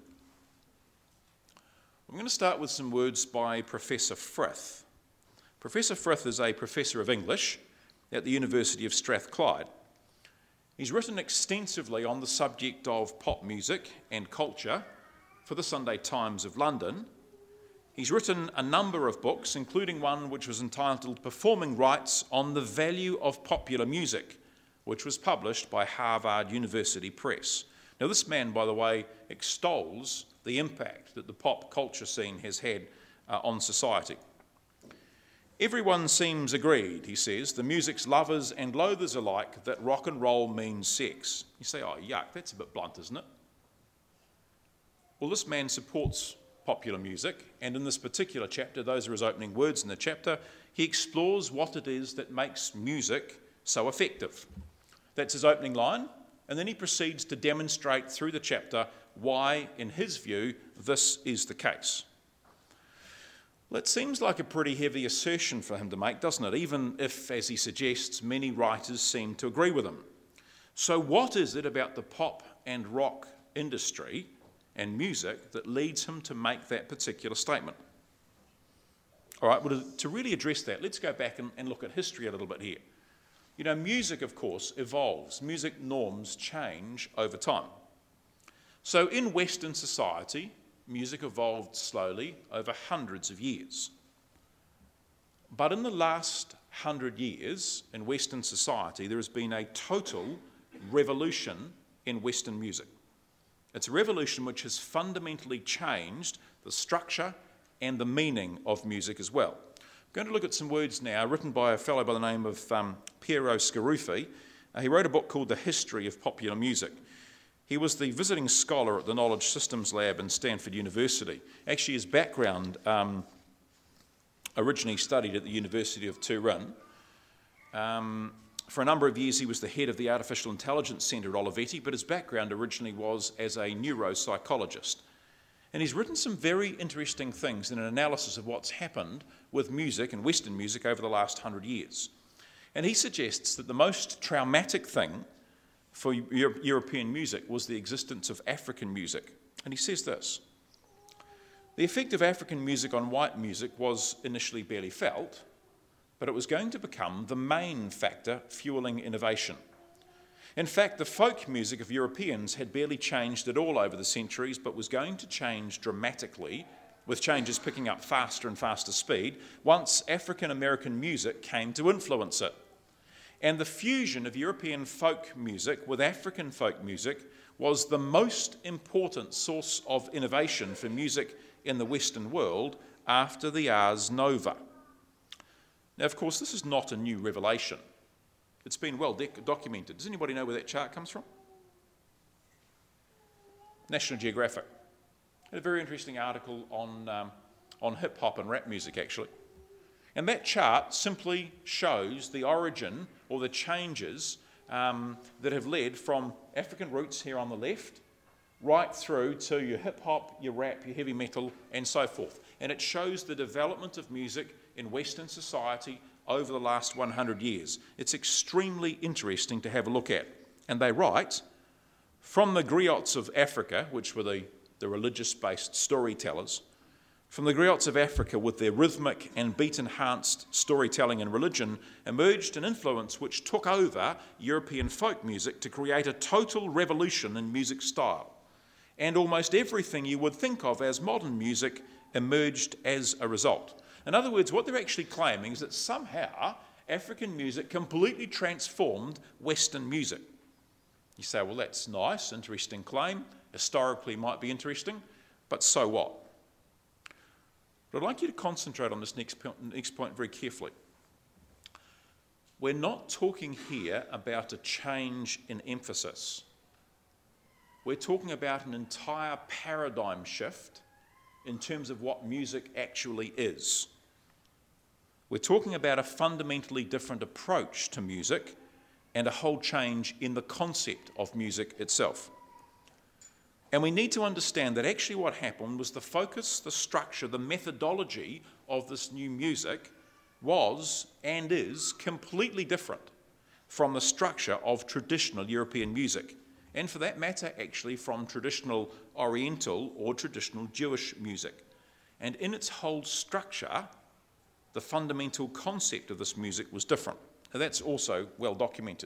I'm going to start with some words by Professor Frith. Professor Frith is a professor of English at the University of Strathclyde. He's written extensively on the subject of pop music and culture for the Sunday Times of London. He's written a number of books, including one which was entitled Performing Rights on the Value of Popular Music, which was published by Harvard University Press. Now, this man, by the way, extols the impact that the pop culture scene has had on society. Everyone seems agreed, he says, the music's lovers and loathers alike, that rock and roll means sex. You say, oh, yuck, that's a bit blunt, isn't it? Well, this man supports popular music, and in this particular chapter, those are his opening words in the chapter, he explores what it is that makes music so effective. That's his opening line, and then he proceeds to demonstrate through the chapter why, in his view, this is the case. Well, it seems like a pretty heavy assertion for him to make, doesn't it? Even if, as he suggests, many writers seem to agree with him. So what is it about the pop and rock industry and music that leads him to make that particular statement? All right, well, to really address that, let's go back and look at history a little bit here. You know, music, of course, evolves. Music norms change over time. So in Western society, music evolved slowly over hundreds of years. But in the last 100 years in Western society, there has been a total revolution in Western music. It's a revolution which has fundamentally changed the structure and the meaning of music as well. I'm going to look at some words now written by a fellow by the name of Piero Scaruffi. He wrote a book called The History of Popular Music. He was the visiting scholar at the Knowledge Systems Lab in Stanford University. Actually, his background originally studied at the University of Turin. For a number of years, he was the head of the Artificial Intelligence Centre at Olivetti, but his background originally was as a neuropsychologist. And he's written some very interesting things in an analysis of what's happened with music and Western music over the last 100 years. And he suggests that the most traumatic thing for European music was the existence of African music. And he says this: the effect of African music on white music was initially barely felt, but it was going to become the main factor fueling innovation. In fact, the folk music of Europeans had barely changed at all over the centuries, but was going to change dramatically, with changes picking up faster and faster speed, once African American music came to influence it. And the fusion of European folk music with African folk music was the most important source of innovation for music in the Western world after the Ars Nova. Now, of course, this is not a new revelation. It's been well documented. Does anybody know where that chart comes from? National Geographic. Had a very interesting article on hip-hop and rap music, actually. And that chart simply shows the origin or the changes that have led from African roots here on the left right through to your hip-hop, your rap, your heavy metal, and so forth. And it shows the development of music in Western society over the last 100 years. It's extremely interesting to have a look at. And they write, from the griots of Africa, which were the religious-based storytellers, from the griots of Africa with their rhythmic and beat-enhanced storytelling and religion emerged an influence which took over European folk music to create a total revolution in music style. And almost everything you would think of as modern music emerged as a result. In other words, what they're actually claiming is that somehow African music completely transformed Western music. You say, well, that's nice, interesting claim. Historically might be interesting, but so what? But I'd like you to concentrate on this next point very carefully. We're not talking here about a change in emphasis. We're talking about an entire paradigm shift in terms of what music actually is. We're talking about a fundamentally different approach to music and a whole change in the concept of music itself. And we need to understand that actually what happened was the focus, the structure, the methodology of this new music was and is completely different from the structure of traditional European music. And for that matter, actually from traditional Oriental or traditional Jewish music. And in its whole structure, the fundamental concept of this music was different. Now, that's also well documented.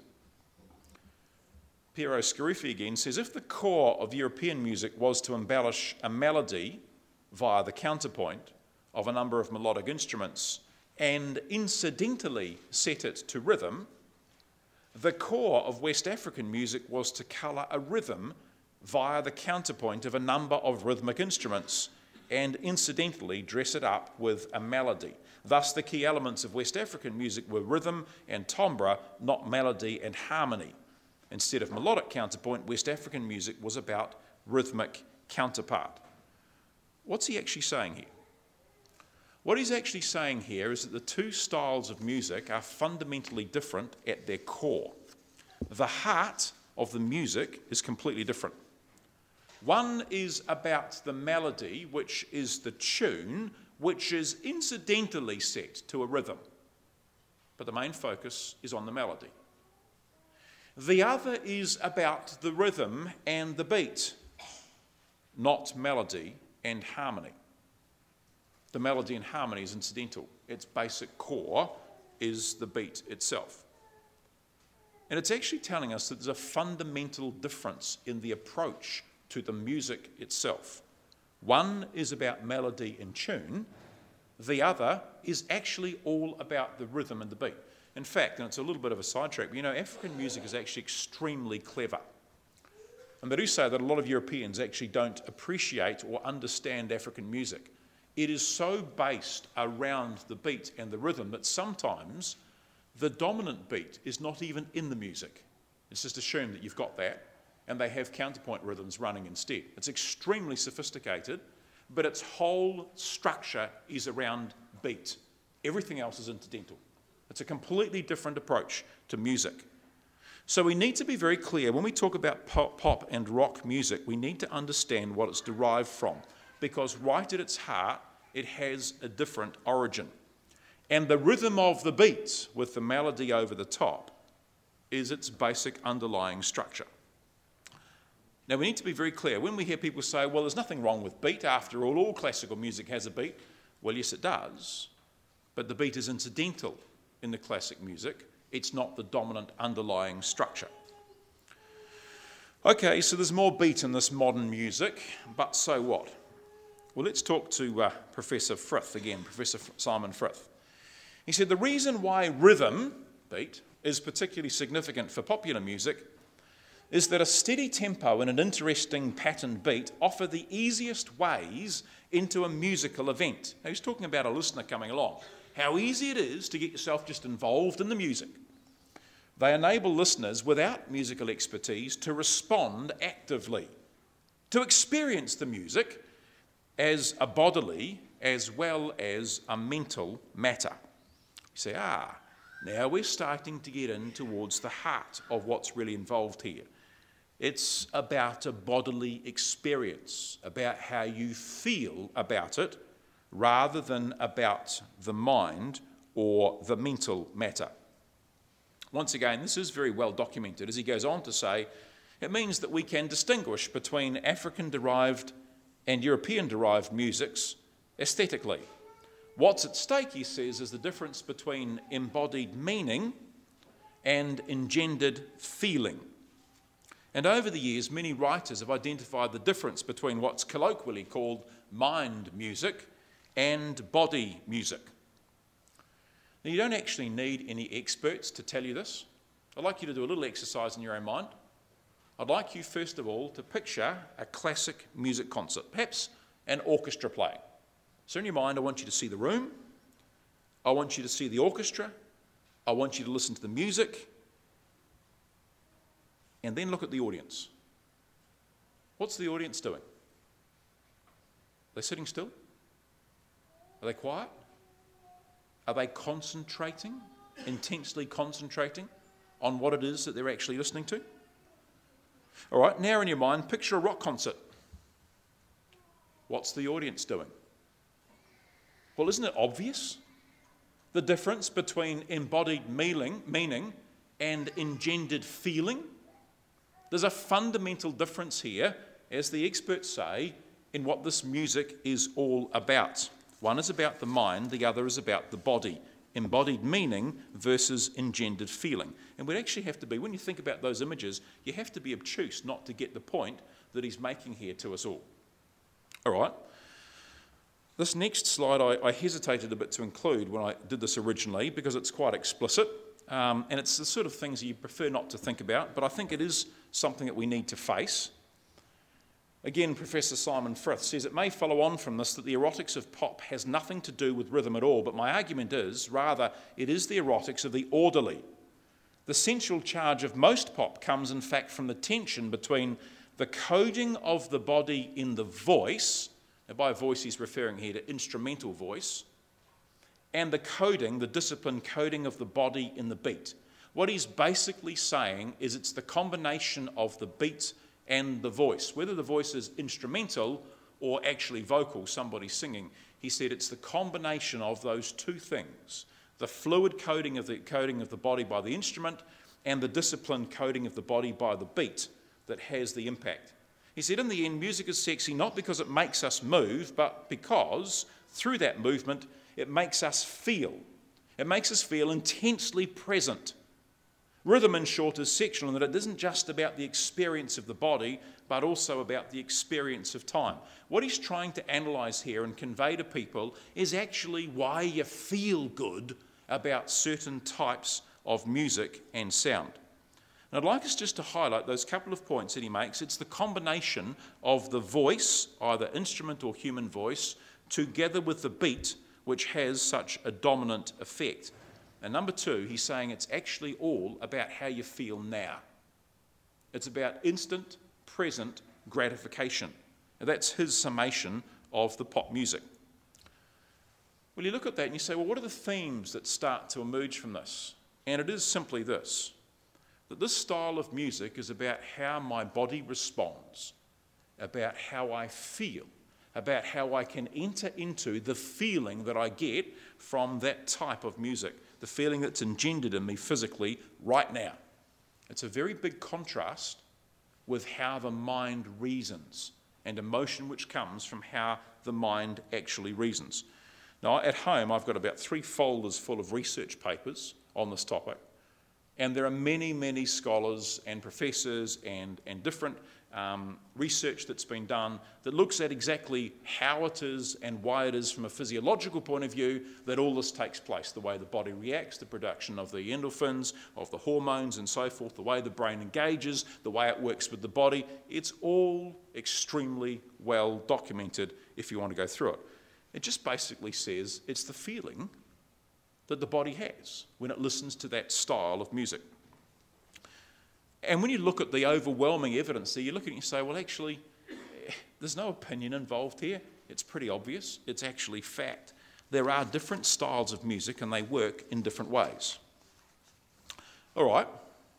Piero Scaruffi again says, if the core of European music was to embellish a melody via the counterpoint of a number of melodic instruments and incidentally set it to rhythm, the core of West African music was to colour a rhythm via the counterpoint of a number of rhythmic instruments and incidentally dress it up with a melody. Thus, the key elements of West African music were rhythm and timbre, not melody and harmony. Instead of melodic counterpoint, West African music was about rhythmic counterpart. What's he actually saying here? What he's actually saying here is that the two styles of music are fundamentally different at their core. The heart of the music is completely different. One is about the melody, which is the tune, which is incidentally set to a rhythm. But the main focus is on the melody. The other is about the rhythm and the beat, not melody and harmony. The melody and harmony is incidental. Its basic core is the beat itself. And it's actually telling us that there's a fundamental difference in the approach to the music itself. One is about melody and tune. The other is actually all about the rhythm and the beat. In fact, and it's a little bit of a sidetrack, but you know, African music is actually extremely clever. And they do say that a lot of Europeans actually don't appreciate or understand African music. It is so based around the beat and the rhythm that sometimes the dominant beat is not even in the music. It's just assumed that you've got that, and they have counterpoint rhythms running instead. It's extremely sophisticated, but its whole structure is around beat. Everything else is incidental. It's a completely different approach to music. So we need to be very clear, when we talk about pop and rock music, we need to understand what it's derived from, because right at its heart, it has a different origin. And the rhythm of the beat, with the melody over the top, is its basic underlying structure. Now, we need to be very clear. When we hear people say, well, there's nothing wrong with beat, after all classical music has a beat. Well, yes, it does. But the beat is incidental in the classic music. It's not the dominant underlying structure. Okay, so there's more beat in this modern music, but so what? Well, let's talk to Professor Frith again, Professor Simon Frith. He said the reason why rhythm, beat, is particularly significant for popular music is that a steady tempo and an interesting patterned beat offer the easiest ways into a musical event. Now, he's talking about a listener coming along. How easy it is to get yourself just involved in the music. They enable listeners without musical expertise to respond actively, to experience the music as a bodily as well as a mental matter. You say, now we're starting to get in towards the heart of what's really involved here. It's about a bodily experience, about how you feel about it, rather than about the mind or the mental matter. Once again, this is very well documented, as he goes on to say, it means that we can distinguish between African-derived and European-derived musics aesthetically. What's at stake, he says, is the difference between embodied meaning and engendered feeling. And over the years, many writers have identified the difference between what's colloquially called mind music and body music. Now, you don't actually need any experts to tell you this. I'd like you to do a little exercise in your own mind. I'd like you, first of all, to picture a classic music concert, perhaps an orchestra playing. So in your mind, I want you to see the room. I want you to see the orchestra. I want you to listen to the music. And then look at the audience. What's the audience doing? Are they sitting still? Are they quiet? Are they concentrating, intensely concentrating on what it is that they're actually listening to? All right, now in your mind, picture a rock concert. What's the audience doing? Well, isn't it obvious? The difference between embodied meaning and engendered feeling? There's a fundamental difference here, as the experts say, in what this music is all about. One is about the mind, the other is about the body. Embodied meaning versus engendered feeling. And we actually have to be, when you think about those images, you have to be obtuse not to get the point that he's making here to us all. All right. This next slide I hesitated a bit to include when I did this originally because it's quite explicit. And it's the sort of things that you prefer not to think about, but I think it is something that we need to face. Again, Professor Simon Frith says, it may follow on from this that the erotics of pop has nothing to do with rhythm at all, but my argument is, rather, it is the erotics of the orderly. The sensual charge of most pop comes, in fact, from the tension between the coding of the body in the voice, And by voice, he's referring here to instrumental voice, and the coding, the disciplined coding of the body in the beat. What he's basically saying is it's the combination of the beat and the voice. Whether the voice is instrumental or actually vocal, somebody singing, he said it's the combination of those two things, the fluid coding of the body by the instrument and the disciplined coding of the body by the beat, that has the impact. He said in the end, music is sexy not because it makes us move, but because through that movement it makes us feel. It makes us feel intensely present. Rhythm, in short, is sexual in that it isn't just about the experience of the body, but also about the experience of time. What he's trying to analyse here and convey to people is actually why you feel good about certain types of music and sound. And I'd like us just to highlight those couple of points that he makes. It's the combination of the voice, either instrument or human voice, together with the beat, which has such a dominant effect. And number two, he's saying it's actually all about how you feel now. It's about instant, present gratification. And that's his summation of the pop music. Well, you look at that and you say, well, what are the themes that start to emerge from this? And it is simply this, that this style of music is about how my body responds, about how I feel, about how I can enter into the feeling that I get from that type of music, the feeling that's engendered in me physically right now. It's a very big contrast with how the mind reasons, and emotion which comes from how the mind actually reasons. Now, at home, I've got about 3 folders full of research papers on this topic, and there are many, many scholars and professors and different research that's been done that looks at exactly how it is and why it is from a physiological point of view that all this takes place, the way the body reacts, the production of the endorphins, of the hormones and so forth, the way the brain engages, the way it works with the body. It's all extremely well documented if you want to go through it. It just basically says it's the feeling that the body has when it listens to that style of music. And when you look at the overwhelming evidence there, you look at it and you say, well, actually, there's no opinion involved here. It's pretty obvious. It's actually fact. There are different styles of music and they work in different ways. All right.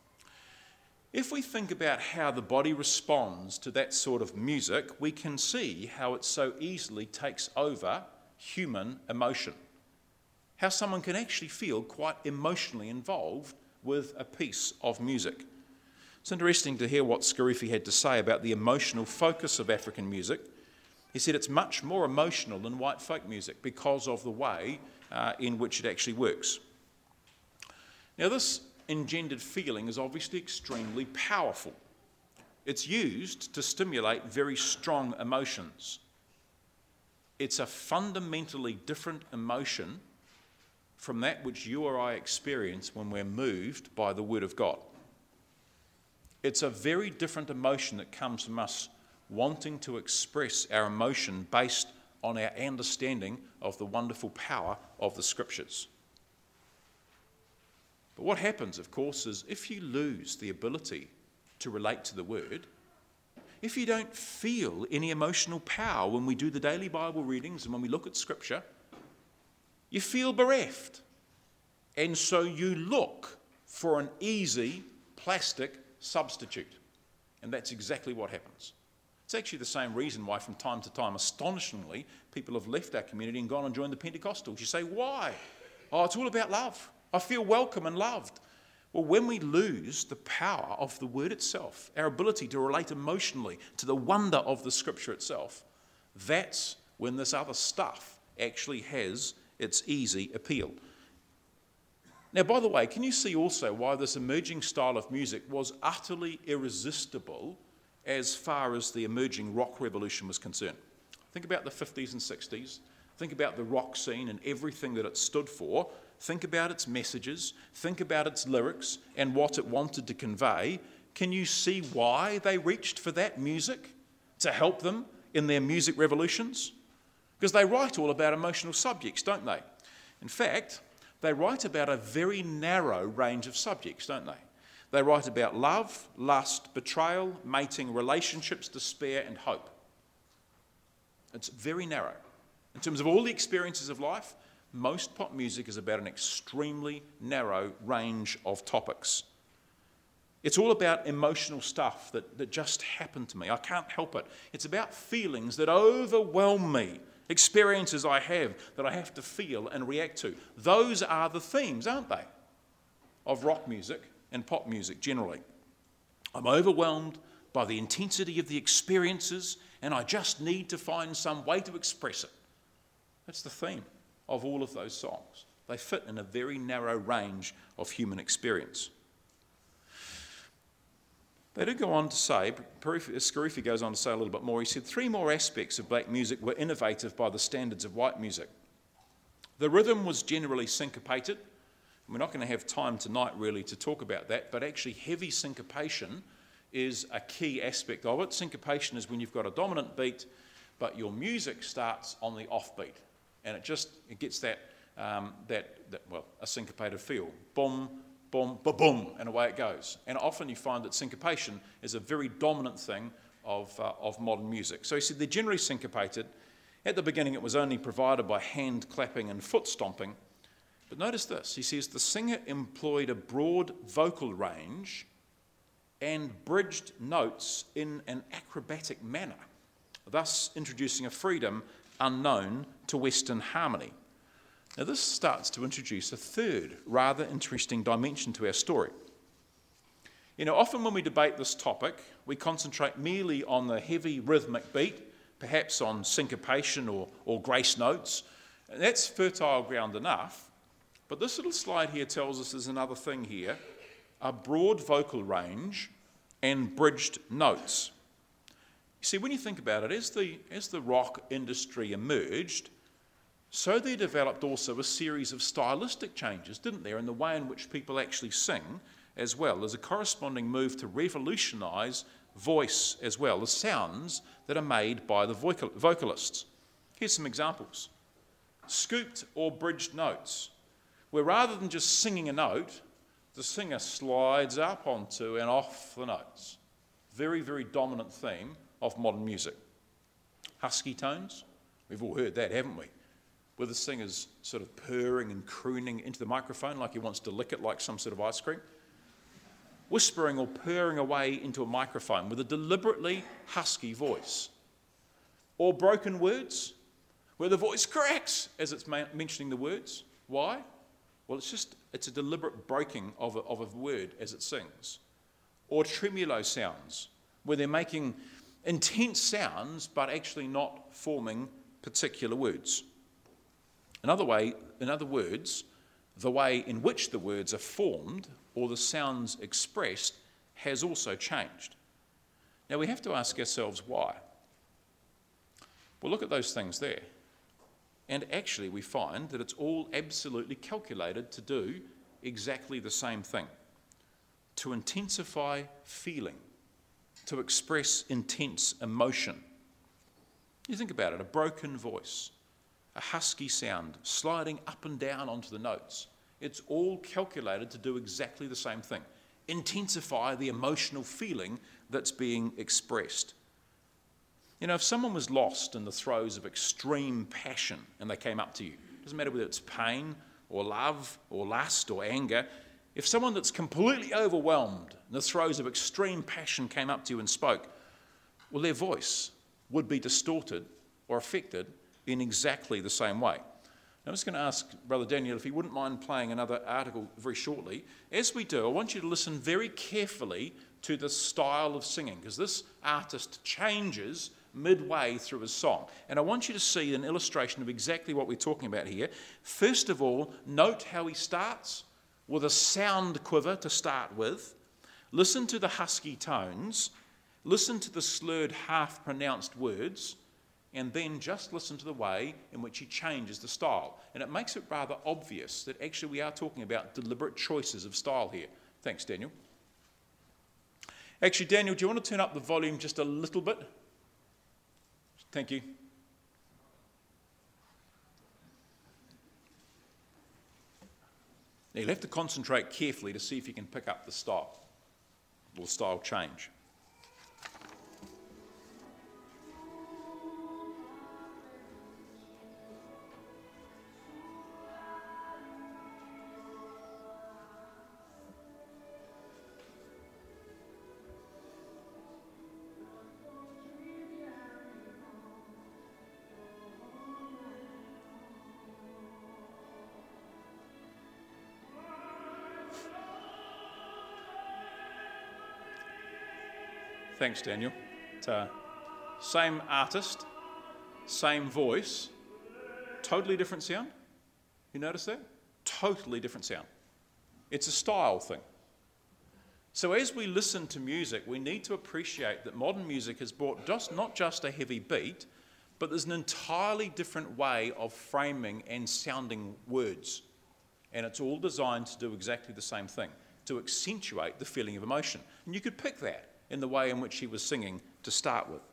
If we think about how the body responds to that sort of music, we can see how it so easily takes over human emotion. How someone can actually feel quite emotionally involved with a piece of music. It's interesting to hear what Skirifi had to say about the emotional focus of African music. He said it's much more emotional than white folk music because of the way in which it actually works. Now, this engendered feeling is obviously extremely powerful. It's used to stimulate very strong emotions. It's a fundamentally different emotion from that which you or I experience when we're moved by the Word of God. It's a very different emotion that comes from us wanting to express our emotion based on our understanding of the wonderful power of the Scriptures. But what happens, of course, is if you lose the ability to relate to the Word, if you don't feel any emotional power when we do the daily Bible readings and when we look at Scripture, you feel bereft. And so you look for an easy plastic substitute. And that's exactly what happens. It's actually the same reason why from time to time, astonishingly, people have left our community and gone and joined the Pentecostals. You say, why? Oh, it's all about love. I feel welcome and loved. Well, when we lose the power of the Word itself, our ability to relate emotionally to the wonder of the Scripture itself, that's when this other stuff actually has its easy appeal. Now, by the way, can you see also why this emerging style of music was utterly irresistible as far as the emerging rock revolution was concerned? Think about the 50s and 60s. Think about the rock scene and everything that it stood for. Think about its messages. Think about its lyrics and what it wanted to convey. Can you see why they reached for that music to help them in their music revolutions? Because they write all about emotional subjects, don't they? In fact, they write about a very narrow range of subjects, don't they? They write about love, lust, betrayal, mating, relationships, despair, and hope. It's very narrow. In terms of all the experiences of life, most pop music is about an extremely narrow range of topics. It's all about emotional stuff that just happened to me. I can't help it. It's about feelings that overwhelm me, experiences I have that I have to feel and react to. Those are the themes, aren't they, of rock music and pop music generally. I'm overwhelmed by the intensity of the experiences, and I just need to find some way to express it. That's the theme of all of those songs. They fit in a very narrow range of human experience. They do go on to say, Scarifi goes on to say a little bit more. He said 3 more aspects of black music were innovative by the standards of white music. The rhythm was generally syncopated. And we're not going to have time tonight really to talk about that, but actually heavy syncopation is a key aspect of it. Syncopation is when you've got a dominant beat, but your music starts on the offbeat, and it gets that a syncopated feel. Boom, boom, ba-boom, and away it goes. And often you find that syncopation is a very dominant thing of modern music. So he said they're generally syncopated. At the beginning it was only provided by hand clapping and foot stomping. But notice this, he says the singer employed a broad vocal range and bridged notes in an acrobatic manner, thus introducing a freedom unknown to Western harmony. Now this starts to introduce a third, rather interesting dimension to our story. You know, often when we debate this topic, we concentrate merely on the heavy rhythmic beat, perhaps on syncopation or grace notes. And that's fertile ground enough, but this little slide here tells us there's another thing here, a broad vocal range and bridged notes. You see, when you think about it, as the rock industry emerged, so there developed also a series of stylistic changes, didn't there, in the way in which people actually sing as well. There's a corresponding move to revolutionise voice as well, the sounds that are made by the vocalists. Here's some examples. Scooped or bridged notes, where rather than just singing a note, the singer slides up onto and off the notes. Very, very dominant theme of modern music. Husky tones, we've all heard that, haven't we? Where the singer's sort of purring and crooning into the microphone like he wants to lick it like some sort of ice cream. Whispering or purring away into a microphone with a deliberately husky voice. Or broken words, where the voice cracks as it's mentioning the words. Why? Well, it's a deliberate breaking of a word as it sings. Or tremulo sounds, where they're making intense sounds but actually not forming particular words. In other words, the way in which the words are formed or the sounds expressed has also changed. Now we have to ask ourselves why. Well, look at those things there. And actually we find that it's all absolutely calculated to do exactly the same thing. To intensify feeling, to express intense emotion. You think about it, a broken voice, a husky sound, sliding up and down onto the notes. It's all calculated to do exactly the same thing. Intensify the emotional feeling that's being expressed. You know, if someone was lost in the throes of extreme passion and they came up to you, it doesn't matter whether it's pain or love or lust or anger, if someone that's completely overwhelmed in the throes of extreme passion came up to you and spoke, well, their voice would be distorted or affected in exactly the same way. Now, I'm just going to ask Brother Daniel if he wouldn't mind playing another article very shortly. As we do, I want you to listen very carefully to the style of singing, because this artist changes midway through his song. And I want you to see an illustration of exactly what we're talking about here. First of all, note how he starts with a sound quiver to start with. Listen to the husky tones. Listen to the slurred, half-pronounced words. And then just listen to the way in which he changes the style. And it makes it rather obvious that actually we are talking about deliberate choices of style here. Thanks, Daniel. Actually, Daniel, do you want to turn up the volume just a little bit? Thank you. Now you'll have to concentrate carefully to see if you can pick up the style or style change. Thanks, Daniel. Same artist, same voice, totally different sound. You notice that? Totally different sound. It's a style thing. So as we listen to music, we need to appreciate that modern music has brought not just a heavy beat, but there's an entirely different way of framing and sounding words. And it's all designed to do exactly the same thing, to accentuate the feeling of emotion. And you could pick that in the way in which he was singing to start with.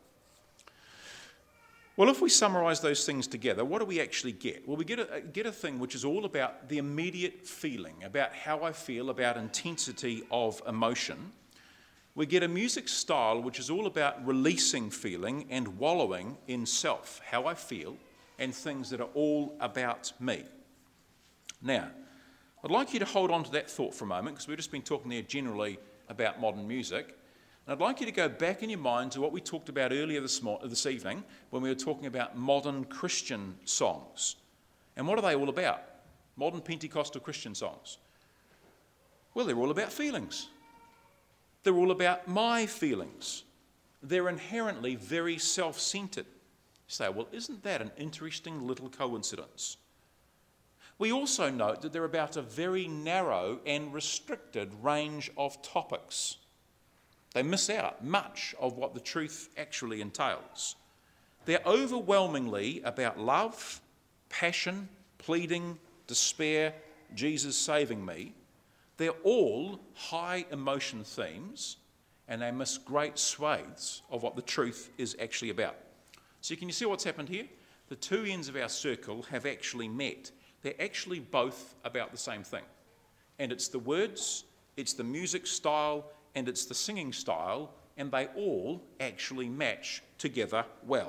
Well, if we summarise those things together, what do we actually get? Well, we get a thing which is all about the immediate feeling, about how I feel, about intensity of emotion. We get a music style which is all about releasing feeling and wallowing in self, how I feel, and things that are all about me. Now, I'd like you to hold on to that thought for a moment, because we've just been talking there generally about modern music. And I'd like you to go back in your mind to what we talked about earlier this evening when we were talking about modern Christian songs. And what are they all about? Modern Pentecostal Christian songs. Well, they're all about feelings. They're all about my feelings. They're inherently very self-centered. You say, well, isn't that an interesting little coincidence? We also note that they're about a very narrow and restricted range of topics. They miss out much of what the truth actually entails. They're overwhelmingly about love, passion, pleading, despair, Jesus saving me. They're all high emotion themes, and they miss great swathes of what the truth is actually about. So can you see what's happened here? The two ends of our circle have actually met. They're actually both about the same thing. And it's the words, it's the music style, and it's the singing style, and they all actually match together well.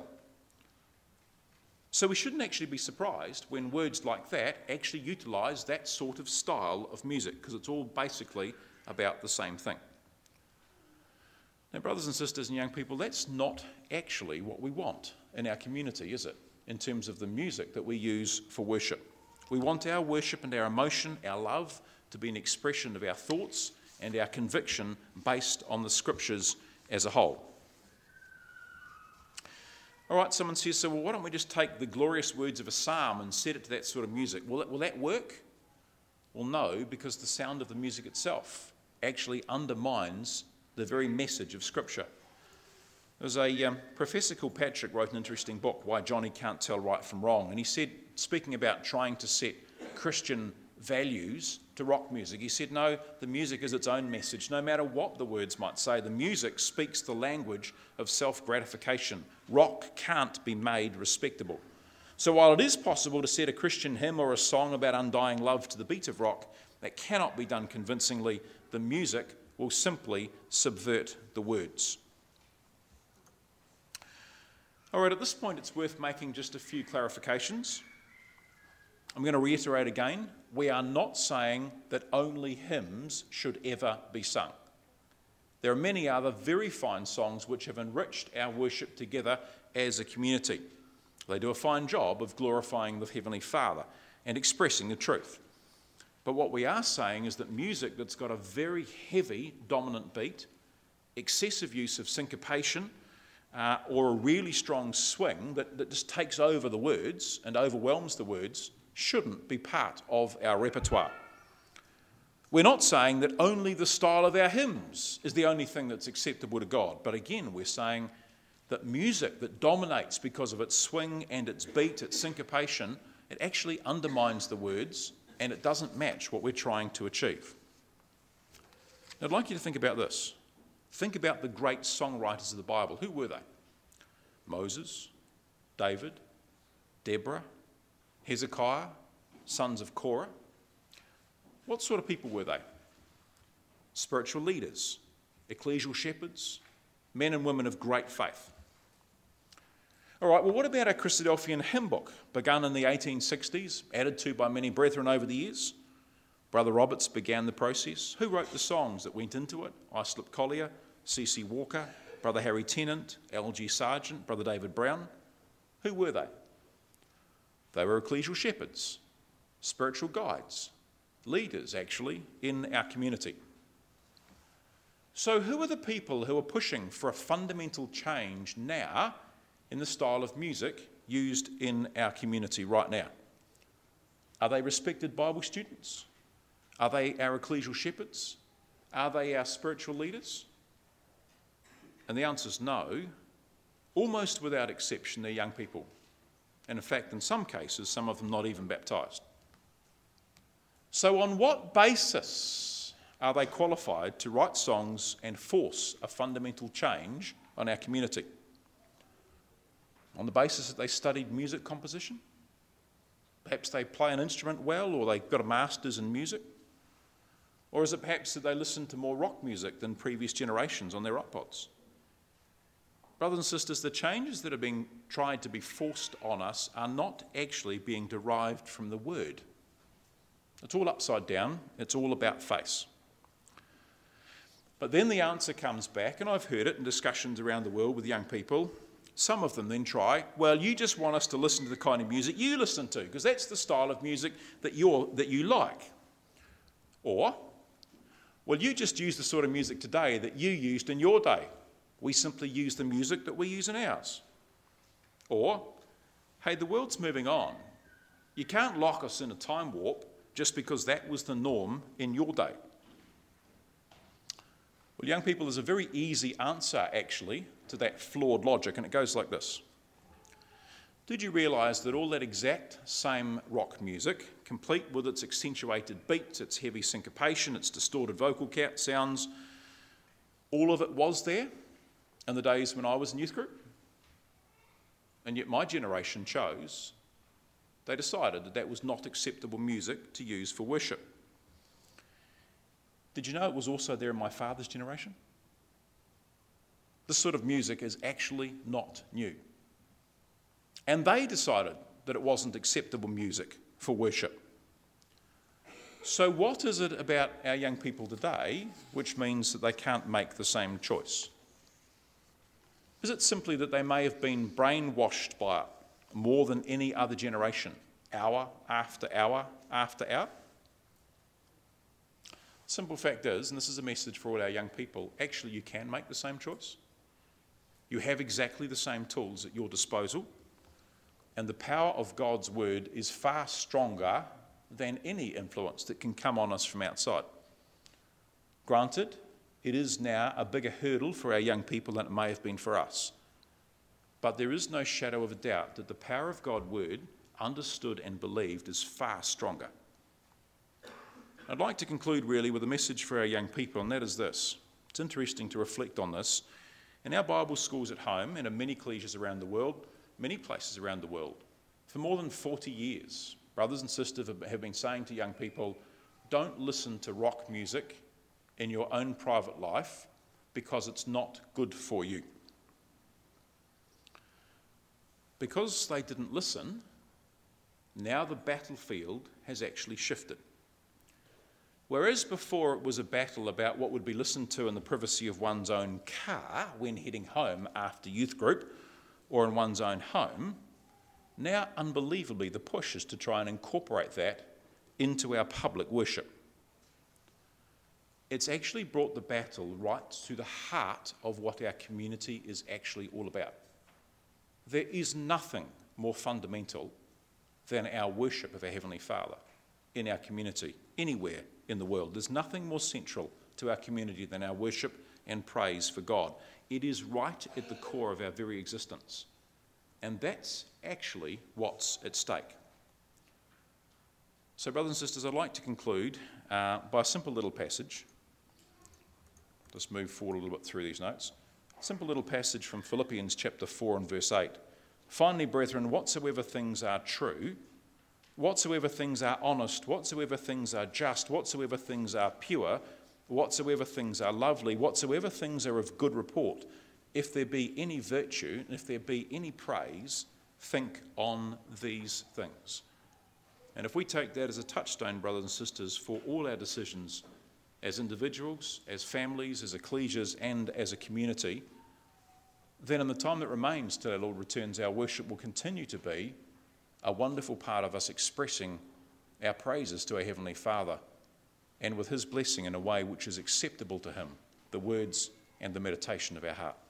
So we shouldn't actually be surprised when words like that actually utilise that sort of style of music, because it's all basically about the same thing. Now, brothers and sisters and young people, that's not actually what we want in our community, is it? In terms of the music that we use for worship. We want our worship and our emotion, our love, to be an expression of our thoughts and our conviction based on the scriptures as a whole. All right, someone says, so well, why don't we just take the glorious words of a psalm and set it to that sort of music? Will that work? Well, no, because the sound of the music itself actually undermines the very message of Scripture. There's a Professor Kilpatrick wrote an interesting book, Why Johnny Can't Tell Right from Wrong, and he said, speaking about trying to set Christian values to rock music, he said, no, the music is its own message. No matter what the words might say, the music speaks the language of self-gratification. Rock can't be made respectable. So while it is possible to set a Christian hymn or a song about undying love to the beat of rock, that cannot be done convincingly. The music will simply subvert the words. All right, at this point it's worth making just a few clarifications. I'm going to reiterate again, we are not saying that only hymns should ever be sung. There are many other very fine songs which have enriched our worship together as a community. They do a fine job of glorifying the Heavenly Father and expressing the truth. But what we are saying is that music that's got a very heavy dominant beat, excessive use of syncopation, or a really strong swing that just takes over the words and overwhelms the words, shouldn't be part of our repertoire. We're not saying that only the style of our hymns is the only thing that's acceptable to God, but again, we're saying that music that dominates because of its swing and its beat, its syncopation, it actually undermines the words and it doesn't match what we're trying to achieve. Now, I'd like you to think about this. Think about the great songwriters of the Bible. Who were they? Moses, David, Deborah, Hezekiah, sons of Korah. What sort of people were they? Spiritual leaders, ecclesial shepherds, men and women of great faith. All right, well, what about our Christadelphian hymn book, begun in the 1860s, added to by many brethren over the years? Brother Roberts began the process. Who wrote the songs that went into it? Islip Collier, C.C. Walker, Brother Harry Tennant, L.G. Sargent, Brother David Brown. Who were they? They were ecclesial shepherds, spiritual guides, leaders, actually, in our community. So who are the people who are pushing for a fundamental change now in the style of music used in our community right now? Are they respected Bible students? Are they our ecclesial shepherds? Are they our spiritual leaders? And the answer is no. Almost without exception, they're young people. And in fact, in some cases, some of them not even baptised. So on what basis are they qualified to write songs and force a fundamental change on our community? On the basis that they studied music composition? Perhaps they play an instrument well, or they've got a master's in music? Or is it perhaps that they listen to more rock music than previous generations on their iPods? Brothers and sisters, the changes that are being tried to be forced on us are not actually being derived from the Word. It's all upside down. It's all about face. But then the answer comes back, and I've heard it in discussions around the world with young people. Some of them then try, well, you just want us to listen to the kind of music you listen to, because that's the style of music that you like. Or, well, you just use the sort of music today that you used in your day. We simply use the music that we use in ours. Or, hey, the world's moving on. You can't lock us in a time warp just because that was the norm in your day. Well, young people, there's a very easy answer, actually, to that flawed logic, and it goes like this. Did you realise that all that exact same rock music, complete with its accentuated beats, its heavy syncopation, its distorted vocal sounds, all of it was there in the days when I was in youth group? And yet my generation chose, they decided that that was not acceptable music to use for worship. Did you know it was also there in my father's generation? This sort of music is actually not new. And they decided that it wasn't acceptable music for worship. So what is it about our young people today which means that they can't make the same choice? Is it simply that they may have been brainwashed by it more than any other generation, hour after hour after hour? Simple fact is, and this is a message for all our young people, actually you can make the same choice. You have exactly the same tools at your disposal, and the power of God's word is far stronger than any influence that can come on us from outside. Granted, it is now a bigger hurdle for our young people than it may have been for us. But there is no shadow of a doubt that the power of God's word, understood and believed, is far stronger. I'd like to conclude really with a message for our young people, and that is this. It's interesting to reflect on this. In our Bible schools at home and in many ecclesias around the world, many places around the world, for more than 40 years, brothers and sisters have been saying to young people, don't listen to rock music in your own private life because it's not good for you. Because they didn't listen, now the battlefield has actually shifted. Whereas before it was a battle about what would be listened to in the privacy of one's own car when heading home after youth group or in one's own home, now unbelievably the push is to try and incorporate that into our public worship. It's actually brought the battle right to the heart of what our community is actually all about. There is nothing more fundamental than our worship of our Heavenly Father in our community, anywhere in the world. There's nothing more central to our community than our worship and praise for God. It is right at the core of our very existence. And that's actually what's at stake. So, brothers and sisters, I'd like to conclude by a simple little passage. Just move forward a little bit through these notes. A simple little passage from Philippians chapter 4 and verse 8. Finally, brethren, whatsoever things are true, whatsoever things are honest, whatsoever things are just, whatsoever things are pure, whatsoever things are lovely, whatsoever things are of good report, if there be any virtue, and if there be any praise, think on these things. And if we take that as a touchstone, brothers and sisters, for all our decisions as individuals, as families, as ecclesias, and as a community, then in the time that remains till our Lord returns, our worship will continue to be a wonderful part of us expressing our praises to our Heavenly Father and with His blessing in a way which is acceptable to Him the words and the meditation of our heart.